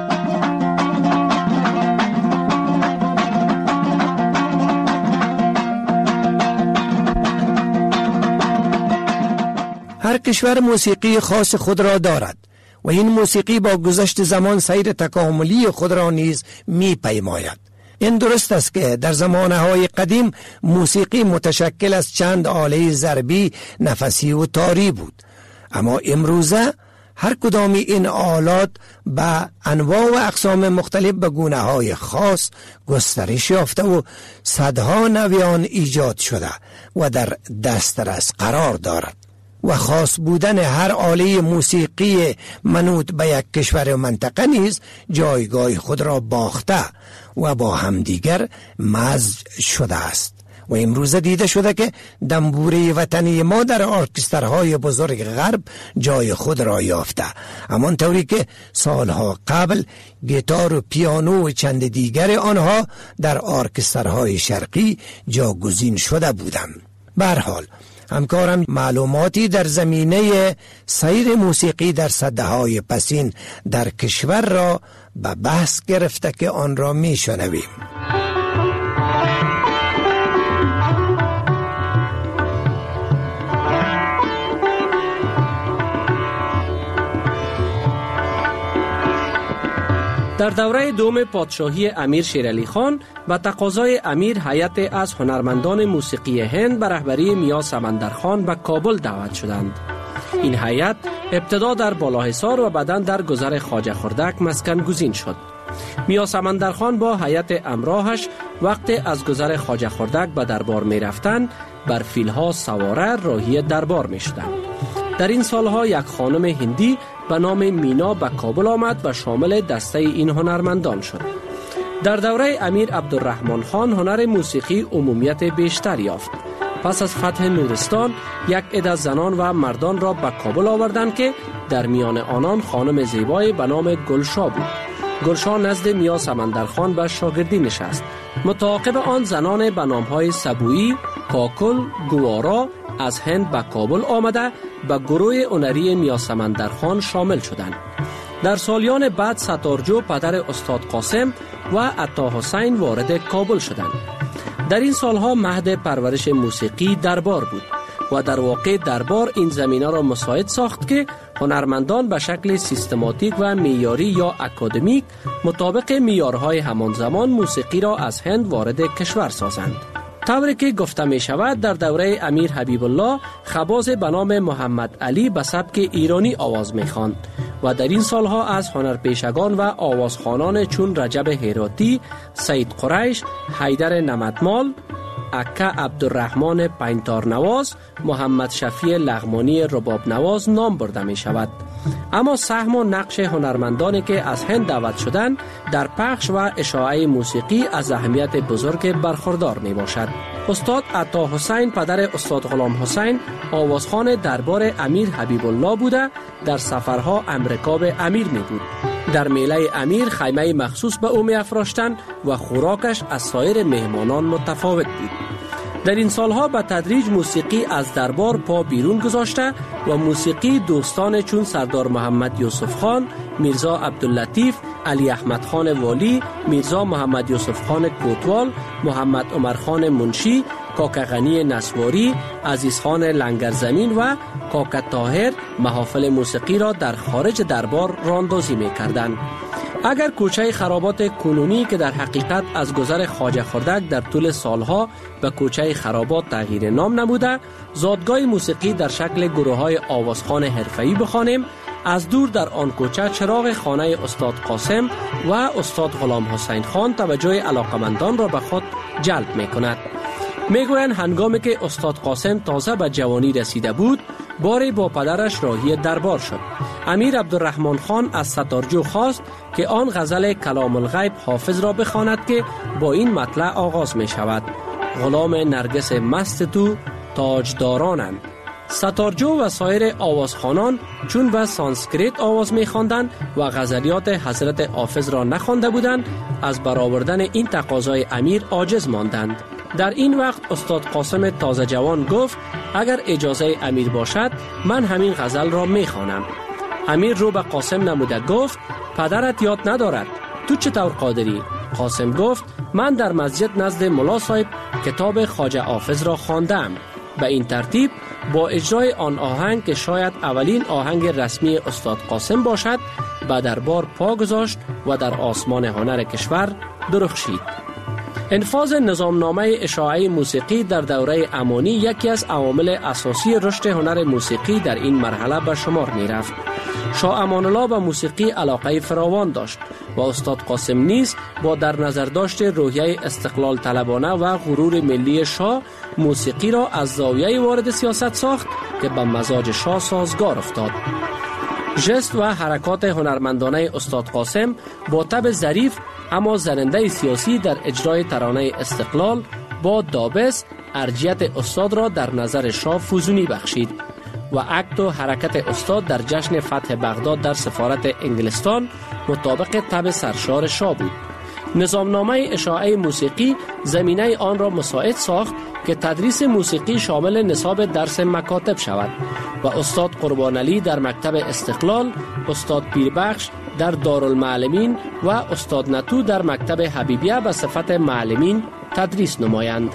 هر کشور موسیقی خاص خود را دارد و این موسیقی با گذشت زمان سیر تکاملی خود را نیز می پیماید. این درست است که در زمانهای قدیم موسیقی متشکل از چند آله ضربی، نفسی و تاری بود، اما امروزه هر کدام این آلات به انواع و اقسام مختلف به گونه های خاص گسترش یافته و صدها نویان ایجاد شده و در دسترس قرار دارد و خاص بودن هر آله موسیقی منوط به یک کشور و منطقه نیز جایگاه خود را باخته و با همدیگر مزج شده است و امروز دیده شده که دنبوره وطنی ما در ارکسترهای بزرگ غرب جای خود را یافته، همان طوری که سالها قبل گیتار و پیانو و چند دیگر آنها در ارکسترهای شرقی جاگزین شده بودند. به هر حال همکارم معلوماتی در زمینه سیر موسیقی در سده‌های پسین در کشور را به بحث گرفته که آن را می شنویم. در دوره دوم پادشاهی امیر شیرعلی خان و تقاضای امیر، هیئت از هنرمندان موسیقی هند به رهبری میا سمندرخان به کابل دعوت شدند. این هیئت ابتدا در بالاحصار و بعداً در گذر خواجه خردک مسکن گزین شد. میا سمندرخان با هیئت همراهش وقت از گذر خواجه خردک به دربار می رفتند، بر فیلها سواره راهی دربار می شدند. در این سالها یک خانم هندی به نام مینا به کابل آمد و شامل دسته این هنرمندان شد. در دوره امیر عبدالرحمن خان هنر موسیقی عمومیت بیشتر یافت. پس از فتح نورستان یک عده زنان و مردان را به کابل آوردند که در میان آنان خانم زیبای به نام گلشا بود. گلشا نزد میا سمندرخان به شاگردی نشست. متعاقب آن زنان به نامهای سبویی، کاکل، گوارا از هند به کابل آمده به گروه هنری میا سمندرخان شامل شدند. در سالیان بعد ستارجو پدر استاد قاسم و عطا حسین وارد کابل شدند. در این سالها مهد پرورش موسیقی دربار بود و در واقع دربار این زمینه را مساعد ساخت که هنرمندان به شکل سیستماتیک و معیاری یا اکادمیک مطابق معیارهای همان زمان موسیقی را از هند وارد کشور سازند. طوری که گفته می شود در دوره امیر حبیب الله خباز به نام محمد علی به سبک ایرانی آواز می خواند و در این سالها از هنرپیشگان و آوازخوانان چون رجب هراتی، سید قریش، حیدر نمدمال، اکا عبدالرحمن پینتار نواز، محمد شفیع لغمانی رباب نواز نام برده می شود. اما سهم و نقش هنرمندانی که از هند دعوت شدند در پخش و اشاعه موسیقی از اهمیت بزرگ برخوردار می باشد. استاد عطا حسین پدر استاد غلام حسین آوازخوان دربار امیر حبیب الله بوده در سفرها امریکا به امیر می بود. در میله امیر خیمه مخصوص به او می افراشتند و خوراکش از سایر مهمانان متفاوت بود. در این سالها به تدریج موسیقی از دربار پا بیرون گذاشته و موسیقی دوستان چون سردار محمد یوسف خان، میرزا عبداللطیف، علی احمد خان والی، میرزا محمد یوسف خان کوتوال، محمد عمر خان منشی، کاکا غنی نسواری، عزیز خان لنگرزمین و کاکا طاهر محافل موسیقی را در خارج دربار راندازی می کردند. اگر کوچه خرابات کنونی که در حقیقت از گذر خواجه خردک در طول سالها به کوچه خرابات تغییر نام نموده، زادگاه موسیقی در شکل گروه‌های آوازخوان حرفه‌ای بخوانیم، از دور در آن کوچه چراغ خانه استاد قاسم و استاد غلام حسین خان توجه علاقمندان را به خود جلب می کند. می گویند هنگامی که استاد قاسم تازه به جوانی رسیده بود، باری با پدرش راهی دربار شد. امیر عبدالرحمن خان از ستارجو خواست که آن غزل کلام الغیب حافظ را بخواند که با این مطلع آغاز می شود: غلام نرگس مست تو تاجدارانند. ستارجو و سایر آوازخوانان چون به سانسکریت آواز می خواندند و غزلیات حضرت حافظ را نخوانده بودند، از برآوردن این تقاضای امیر عاجز ماندند. در این وقت استاد قاسم تازه جوان گفت اگر اجازه امیر باشد من همین غزل را می خوانم. امیر رو به قاسم نموده گفت پدرت یاد ندارد، تو چطور قادری؟ قاسم گفت من در مسجد نزد ملا صاحب کتاب خواجه حافظ را خواندم. به این ترتیب با اجرای آن آهنگ که شاید اولین آهنگ رسمی استاد قاسم باشد به دربار پا گذاشت و در آسمان هنر کشور درخشید. انفاذ نظامنامه اشاعه موسیقی در دوره امانی یکی از عوامل اساسی رشد هنر موسیقی در این مرحله به شمار می رفت. شاه امان الله به موسیقی علاقه فراوان داشت و استاد قاسم نیز با در نظر داشت روحیه استقلال طلبانه و غرور ملی شاه موسیقی را از زاویه وارد سیاست ساخت که به مزاج شاه سازگار افتاد. ژست و حرکات هنرمندانه استاد قاسم با طبع ظریف اما زننده سیاسی در اجرای ترانه استقلال با دابس ارجیت استاد را در نظر شاه فزونی بخشید و عقد و حرکت استاد در جشن فتح بغداد در سفارت انگلستان مطابق طبع سرشار شاه بود. نظامنامه اشاعه موسیقی زمینه آن را مساعد ساخت که تدریس موسیقی شامل نصاب درس مکاتب شود و استاد قربان علی در مکتب استقلال، استاد پیربخش در دارالمعلمین و استاد نتو در مکتب حبیبیه به صفت معلمین تدریس نمایند.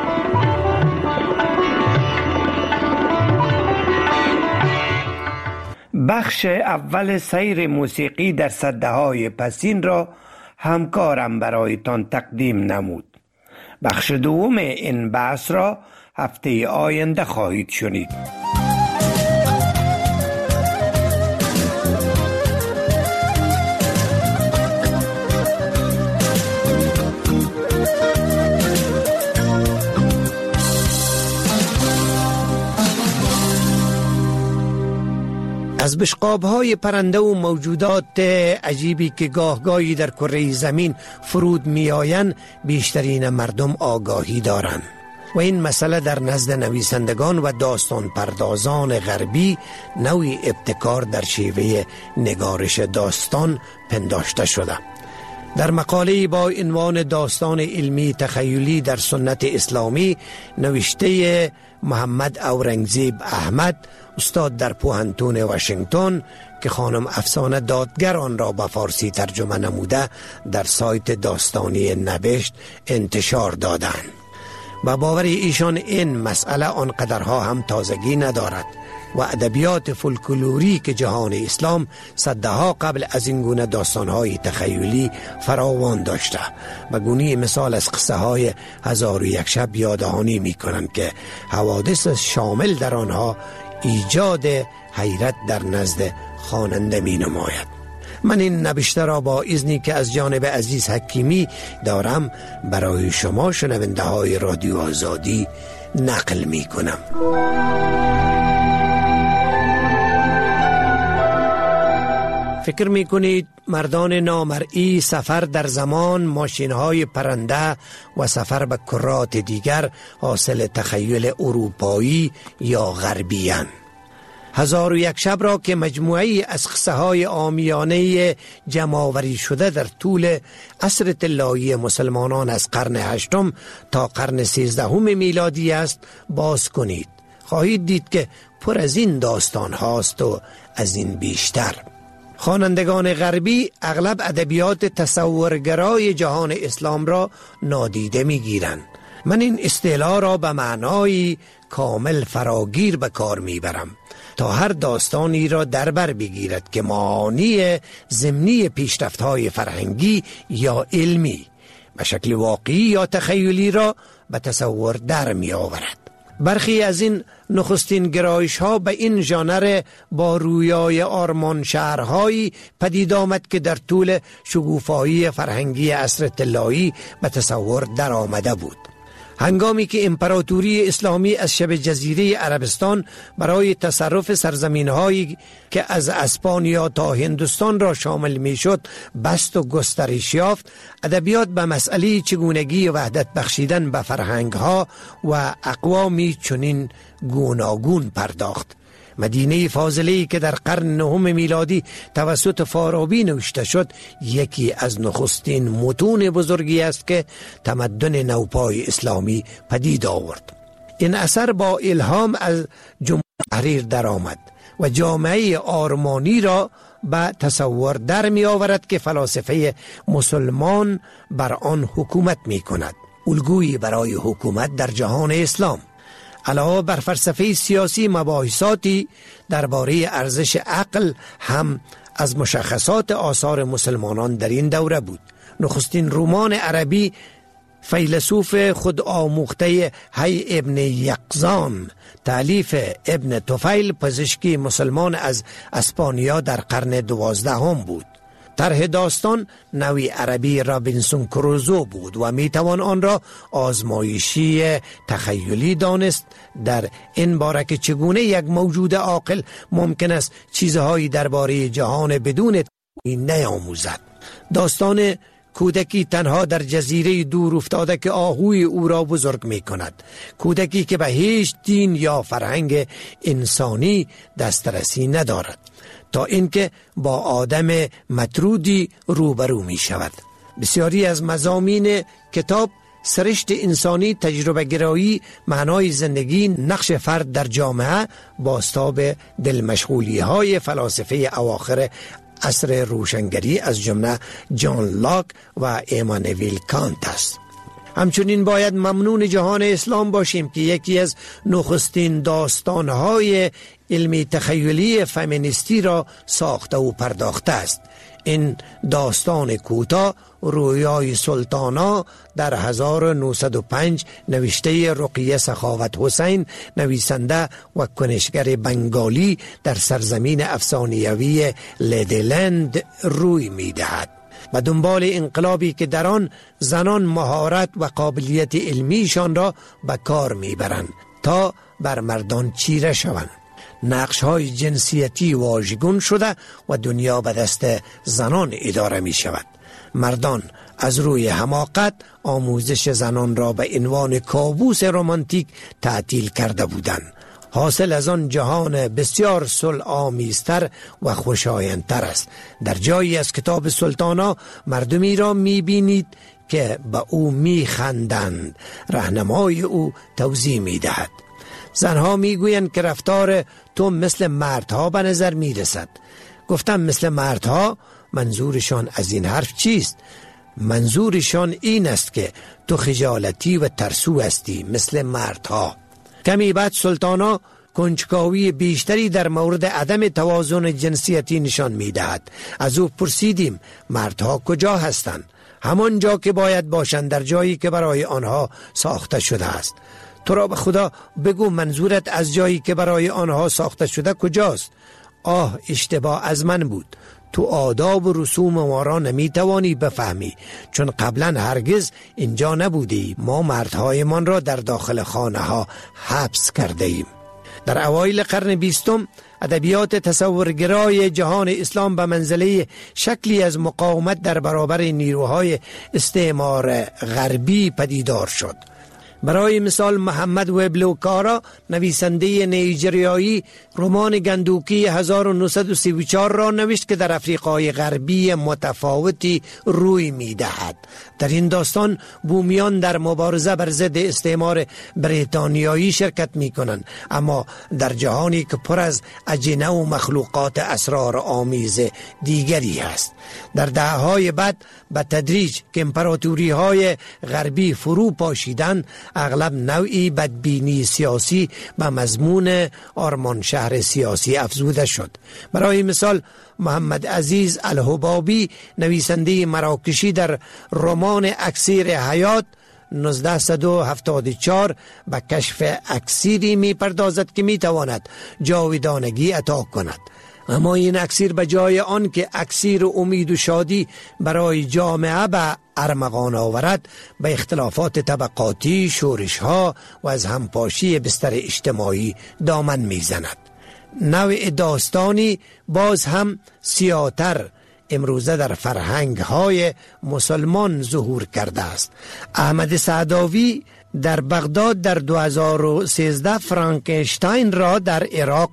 بخش اول سیر موسیقی در سده‌های پسین را همکارم برایتان تقدیم نمود. بخش دوم این بحث را هفته آینده خواهید شنید. از بشقاب‌های پرنده و موجودات عجیبی که گاهگاهی در کره زمین فرود می‌آیند بیشترین مردم آگاهی دارند. و این مسئله در نزد نویسندگان و داستان پردازان غربی نوعی ابتکار در شیوه نگارش داستان پنداشته شده. در مقاله با عنوان داستان علمی تخیلی در سنت اسلامی نوشته محمد اورنگزیب احمد، استاد در پوهنتون واشنگتن که خانم افسانه دادگر آن را به فارسی ترجمه نموده، در سایت داستانی نوشت انتشار دادند. با باور ایشان این مسئله آنقدرها هم تازگی ندارد و ادبیات فولکلوری که جهان اسلام صدها قبل از این گونه داستانهای تخیلی فراوان داشته. به گونه مثال از قصه های هزار و یک شب یاددهانی می کنند که حوادث شامل در آنها ایجاد حیرت در نزد خواننده می نماید. من این نبشته را با اذنی که از جانب عزیز حکیمی دارم برای شما شنونده های رادیو آزادی نقل می کنم. فکر می کنید مردان نامرئی سفر در زمان، ماشین‌های پرنده و سفر به کرات دیگر حاصل تخیل اروپایی یا غربیان؟ هزار و یک شب را که مجموعی از قصه های عامیانه جمع‌آوری شده در طول عصر طلایی مسلمانان از قرن هشتم تا قرن سیزدهم میلادی است باز کنید، خواهید دید که پر از این داستان هاست و از این بیشتر. خوانندگان غربی اغلب ادبیات تصورگرای جهان اسلام را نادیده میگیرند. من این اصطلاح را به معنای کامل فراگیر به کار میبرم تا هر داستانی را در بر بگیرد که معانی ضمنی پیشرفت‌های فرهنگی یا علمی به شکل واقعی یا تخیلی را به تصور در می آورد. برخی از این نخستین گرایش ها به این ژانر با رویای آرمان شهرهایی پدید آمد که در طول شگوفایی فرهنگی عصر طلایی به تصور در آمده بود. هنگامی که امپراتوری اسلامی از شبه جزیره عربستان برای تصرف سرزمین‌هایی که از اسپانیا تا هندوستان را شامل می‌شد بست و گسترش یافت، ادبیات به مسئله چگونگی وحدت بخشیدن به فرهنگ‌ها و اقوامی چنین گوناگون پرداخت. مدینه فاضله‌ای که در قرن نهم میلادی توسط فارابی نوشته شد یکی از نخستین متون بزرگی است که تمدن نوپای اسلامی پدید آورد. این اثر با الهام از جمهوری تحریر درآمد و جامعه آرمانی را به تصور در می آورد که فلاسفه مسلمان بر آن حکومت می کند، الگویی برای حکومت در جهان اسلام. علاوه بر فلسفه سیاسی، مباحثاتی درباره ارزش عقل هم از مشخصات آثار مسلمانان در این دوره بود. نخستین رمان عربی فیلسوف خود آموخته هی ابن یقظان تالیف ابن طفیل پزشکی مسلمان از اسپانیا در قرن دوازدهم بود. طرح داستان نوی عربی رابینسون کروزو بود و میتوان آن را آزمایشی تخیلی دانست در این باره که چگونه یک موجود عاقل ممکن است چیزهایی درباره جهان بدون نیاموزد. داستان کودکی تنها در جزیره دور افتاده که آهوی او را بزرگ می کند، کودکی که به هیچ دین یا فرهنگ انسانی دسترسی ندارد تا اینکه با آدم مطرودی روبرو می شود. بسیاری از مضامین کتاب سرشت انسانی، تجربه گرایی، معنای زندگی، نقش فرد در جامعه بازتاب دلمشغولی های فلاسفه اواخر عصر روشنگری از جمله جان لاک و ایمانوئل کانت است. همچنین باید ممنون جهان اسلام باشیم که یکی از نخستین داستانهای علمی تخیلی فمینیستی را ساخته و پرداخته است. این داستان کوتاه رویای سلطانا در هزار و نهصد و پنج نوشته رقیه سخاوت حسین، نویسنده و کنشگر بنگالی، در سرزمین افسانه‌ای لیدلند روی می دهد. و دنبال انقلابی که در آن زنان مهارت و قابلیت علمیشان را به کار می برند تا بر مردان چیره شوند. نقش های جنسیتی واژگون شده و دنیا به دست زنان اداره می شود. مردان از روی حماقت آموزش زنان را به عنوان کابوس رمانتیک تعطیل کرده بودند. حاصل از آن جهان بسیار صلح آمیزتر و خوشایندتر است. در جایی از کتاب سلطانا مردمی را می بینید که به او می خندند. راهنمای او توضیح می دهد. زنها می گویند که رفتار تو مثل مردها به نظر می رسد. گفتم مثل مردها؟ منظورشان از این حرف چیست؟ منظورشان این است که تو خجالتی و ترسو هستی مثل مردها. کمی بعد سلطانا کنجکاوی بیشتری در مورد عدم توازن جنسیتی نشان می دهد. از او پرسیدیم مردها کجا هستند؟ همان جا که باید باشند، در جایی که برای آنها ساخته شده است. تو را به خدا بگو منظورت از جایی که برای آنها ساخته شده کجاست؟ آه اشتباه از من بود. تو آداب و رسوم ما را نمی توانی بفهمی، چون قبلا هرگز اینجا نبودی. ما مردهایمان را در داخل خانه ها حبس کرده ایم. در اوایل قرن بیستم ادبیات تصورگرای جهان اسلام به منزله شکلی از مقاومت در برابر نیروهای استعمار غربی پدیدار شد. برای مثال محمد وبلو کارا نویسنده نیجریایی رمان گندوکی هزار و نهصد و سی و چهار را نوشت که در افریقای غربی متفاوتی روی می دهد. در این داستان بومیان در مبارزه بر ضد استعمار بریتانیایی شرکت می کنند، اما در جهانی که پر از اجنه و مخلوقات اسرار آمیز دیگری است. در دهه‌های بعد به تدریج که امپراتوری های غربی فرو پاشیدند، اغلب نوعی بدبینی سیاسی به مضمون آرمان شهر سیاسی افزوده شد. برای مثال محمد عزیز الحبابی نویسنده مراکشی در رمان اکسیر حیات نوزده هفتاد و چهار به کشف اکسیری می پردازد که می تواند جاودانگی عطا کند. اما این اکسیر به جای آن که اکسیر امید و شادی برای جامعه به ارمغان آورد، به اختلافات طبقاتی، شورش ها و از همپاشی بستر اجتماعی دامن میزند. نوع داستانی باز هم سیاتر امروزه در فرهنگ های مسلمان ظهور کرده است. احمد سعداوی در بغداد در دو هزار و سیزده فرانکشتاین را در عراق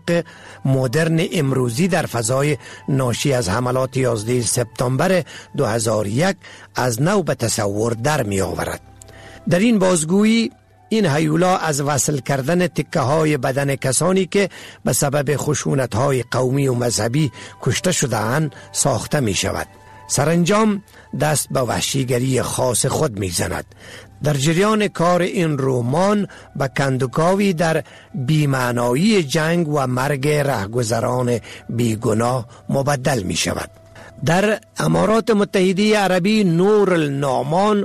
مدرن امروزی در فضای ناشی از حملات یازده سپتامبر دو هزار و یک از نو به تصور در می آورد. در این بازگویی این هیولا از وصل کردن تکه های بدن کسانی که به سبب خشونت های قومی و مذهبی کشته شده‌اند ساخته می شود. سرانجام دست به وحشیگری خاص خود می زند. در جریان کار این رمان به کندوکاوی در بی‌معنایی جنگ و مرگ رهگذران بیگناه مبدل می شود. در امارات متحده عربی نور النعمان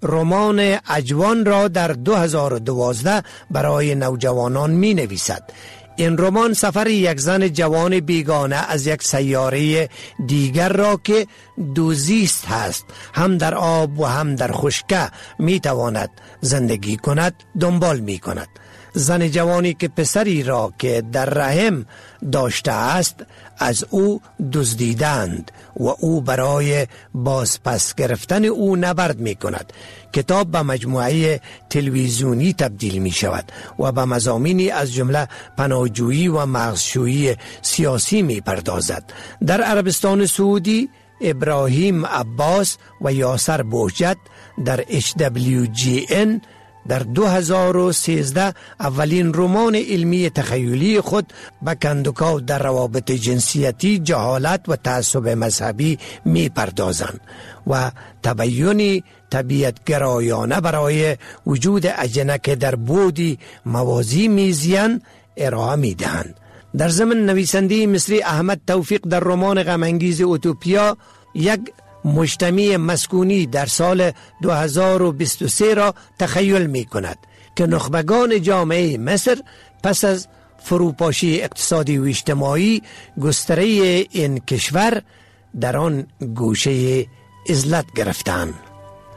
رمان اجوان را در دو هزار و دوازده برای نوجوانان می نویسد. این رمان سفر یک زن جوان بیگانه از یک سیاره دیگر را که دوزیست هست، هم در آب و هم در خشکه می تواند زندگی کند، دنبال می کند. زن جوانی که پسری را که در رحم داشته است از او دزدیدند و او برای بازپس گرفتن او نبرد می کند. کتاب به مجموعه تلویزیونی تبدیل می شود و به مضامینی از جمله پناهجویی و مغزشویی سیاسی می پردازد. در عربستان سعودی ابراهیم عباس و یاسر بوجت در اچ دبلیو جی ان در دو هزار و سیزده اولین رمان علمی تخیلی خود به کندوکاو در روابط جنسیتی، جهالت و تعصب مذهبی می پردازند و تبیینی طبیعت گرایانه برای وجود اجنه که در بودی موازی میزیان ارائه می دهند. در ضمن نویسنده مصری احمد توفیق در رمان غم‌انگیز اوتوپیا یک مجتمع مسکونی در سال دو هزار و بیست و سه را تخیل می کند که نخبگان جامعه مصر پس از فروپاشی اقتصادی و اجتماعی گستره این کشور در آن گوشه عزلت گرفتند.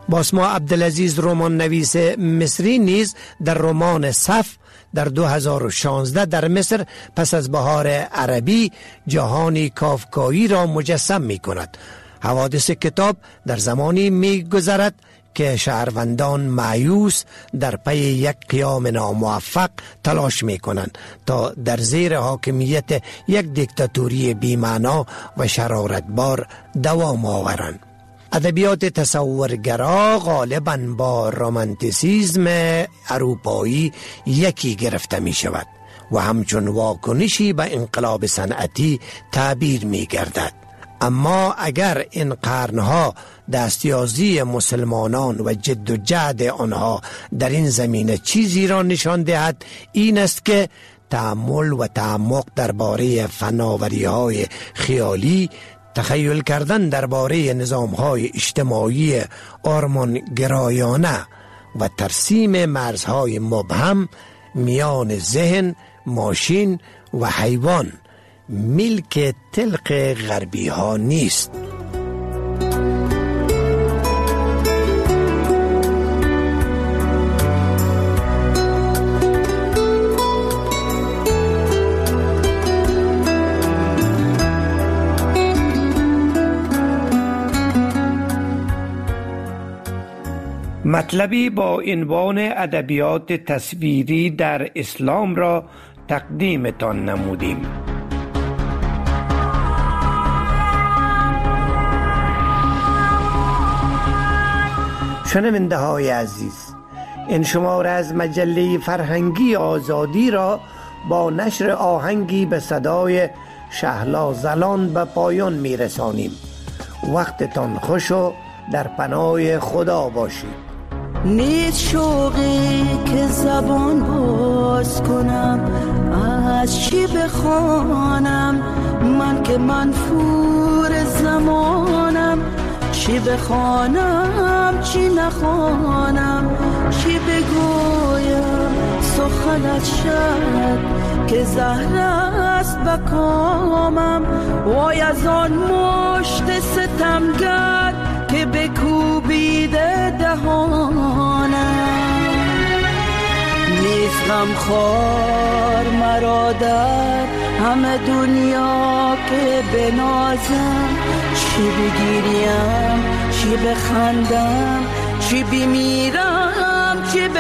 باسما عبدالعزیز رمان نویس مصری نیز در رمان صف در دو هزار و شانزده در مصر پس از بهار عربی جهانی کافکایی را مجسم می کند. حوادث کتاب در زمانی می گذرد که شهروندان مایوس در پی یک قیام ناموفق تلاش می کنند تا در زیر حاکمیت یک دیکتاتوری بی‌معنا و شرارتبار دوام آورند. ادبیات تصورگرا غالباً با رمانتیسیزم اروپایی یکی گرفته می شود و همچون واکنشی به انقلاب صنعتی تعبیر می گردد. اما اگر این قرنها دستیازی مسلمانان و جد و جهد آنها در این زمینه چیزی را نشان دهد، این است که تأمل و تعمق درباره فناوری‌های خیالی، تخیل کردن درباره نظام‌های اجتماعی آرمانگرایانه و ترسیم مرزهای مبهم میان ذهن، ماشین و حیوان ملک تلق غربی ها نیست. مطلبی با عنوان ادبیات تصویری در اسلام را تقدیمتان نمودیم. شنونده های عزیز، این شماره از مجله فرهنگی آزادی را با نشر آهنگی به صدای شهلا زلان به پایان می رسانیم. وقتتان خوش و در پناه خدا باشید. نیست شوقی که زبان باز کنم، از چی بخوانم من که منفور زمانم، چی بخوانم چی نخوانم، چی بگویم سخنت شد که زهر است به کامم. وای از آن مشت ستمگر که بکوبیده دهانم، نیست غمخوار مرا در همه دنیا که بنازم، چی بگیریم چی بخندم، چی بمیرم چی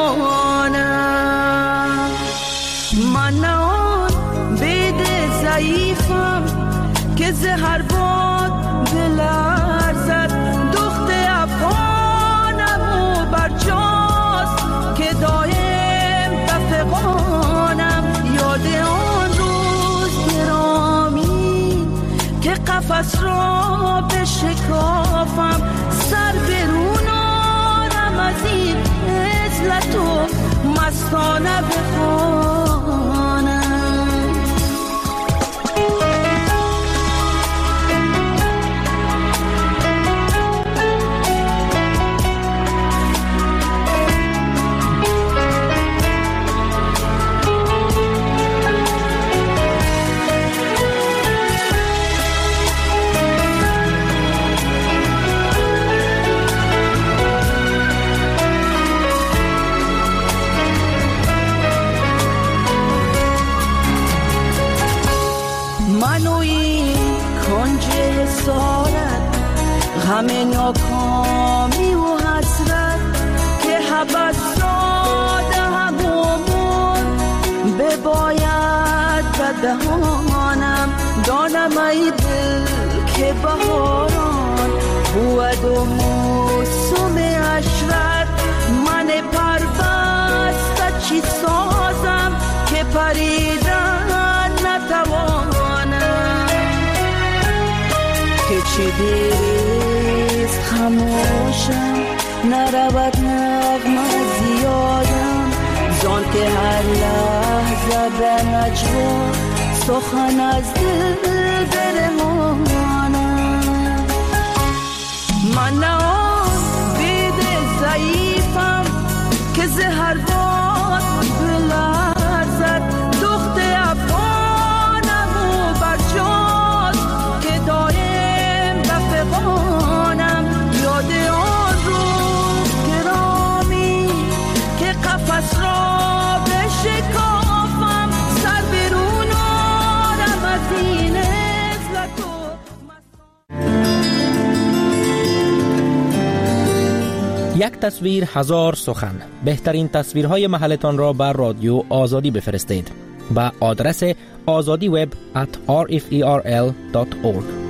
بمانم. من نه آن بید ضعیفم که زهر باد بلرزد، دخت افغانم و برجاست که دایم بفغانم. یاد آن روز گرامی که قفس را بشکافم، سر برون آرم از این عزلت و مستانه بخوانم. همه ناکامی و حسرت که حبس داده همون بباید به دهانم. دانم ای دل که بهاران بود و موسم عشرت، من پربسته چی سازم که پریدن نتوانم. که چی دیست خموشم نرود نغمه زیادم، زان که هر لحظه به نجوا سخن از دل برمانم. من نه آن بید ضعیفم که زهر باد بلرزد، دخت افغانم و برجاست که دایم بفغانم. یاد آن روز یک تصویر هزار سخن. بهترین تصویرهای محلتان را بر رادیو آزادی بفرستید. با آدرس آزادی وب ات آر اف ای آر ال دات اورگ.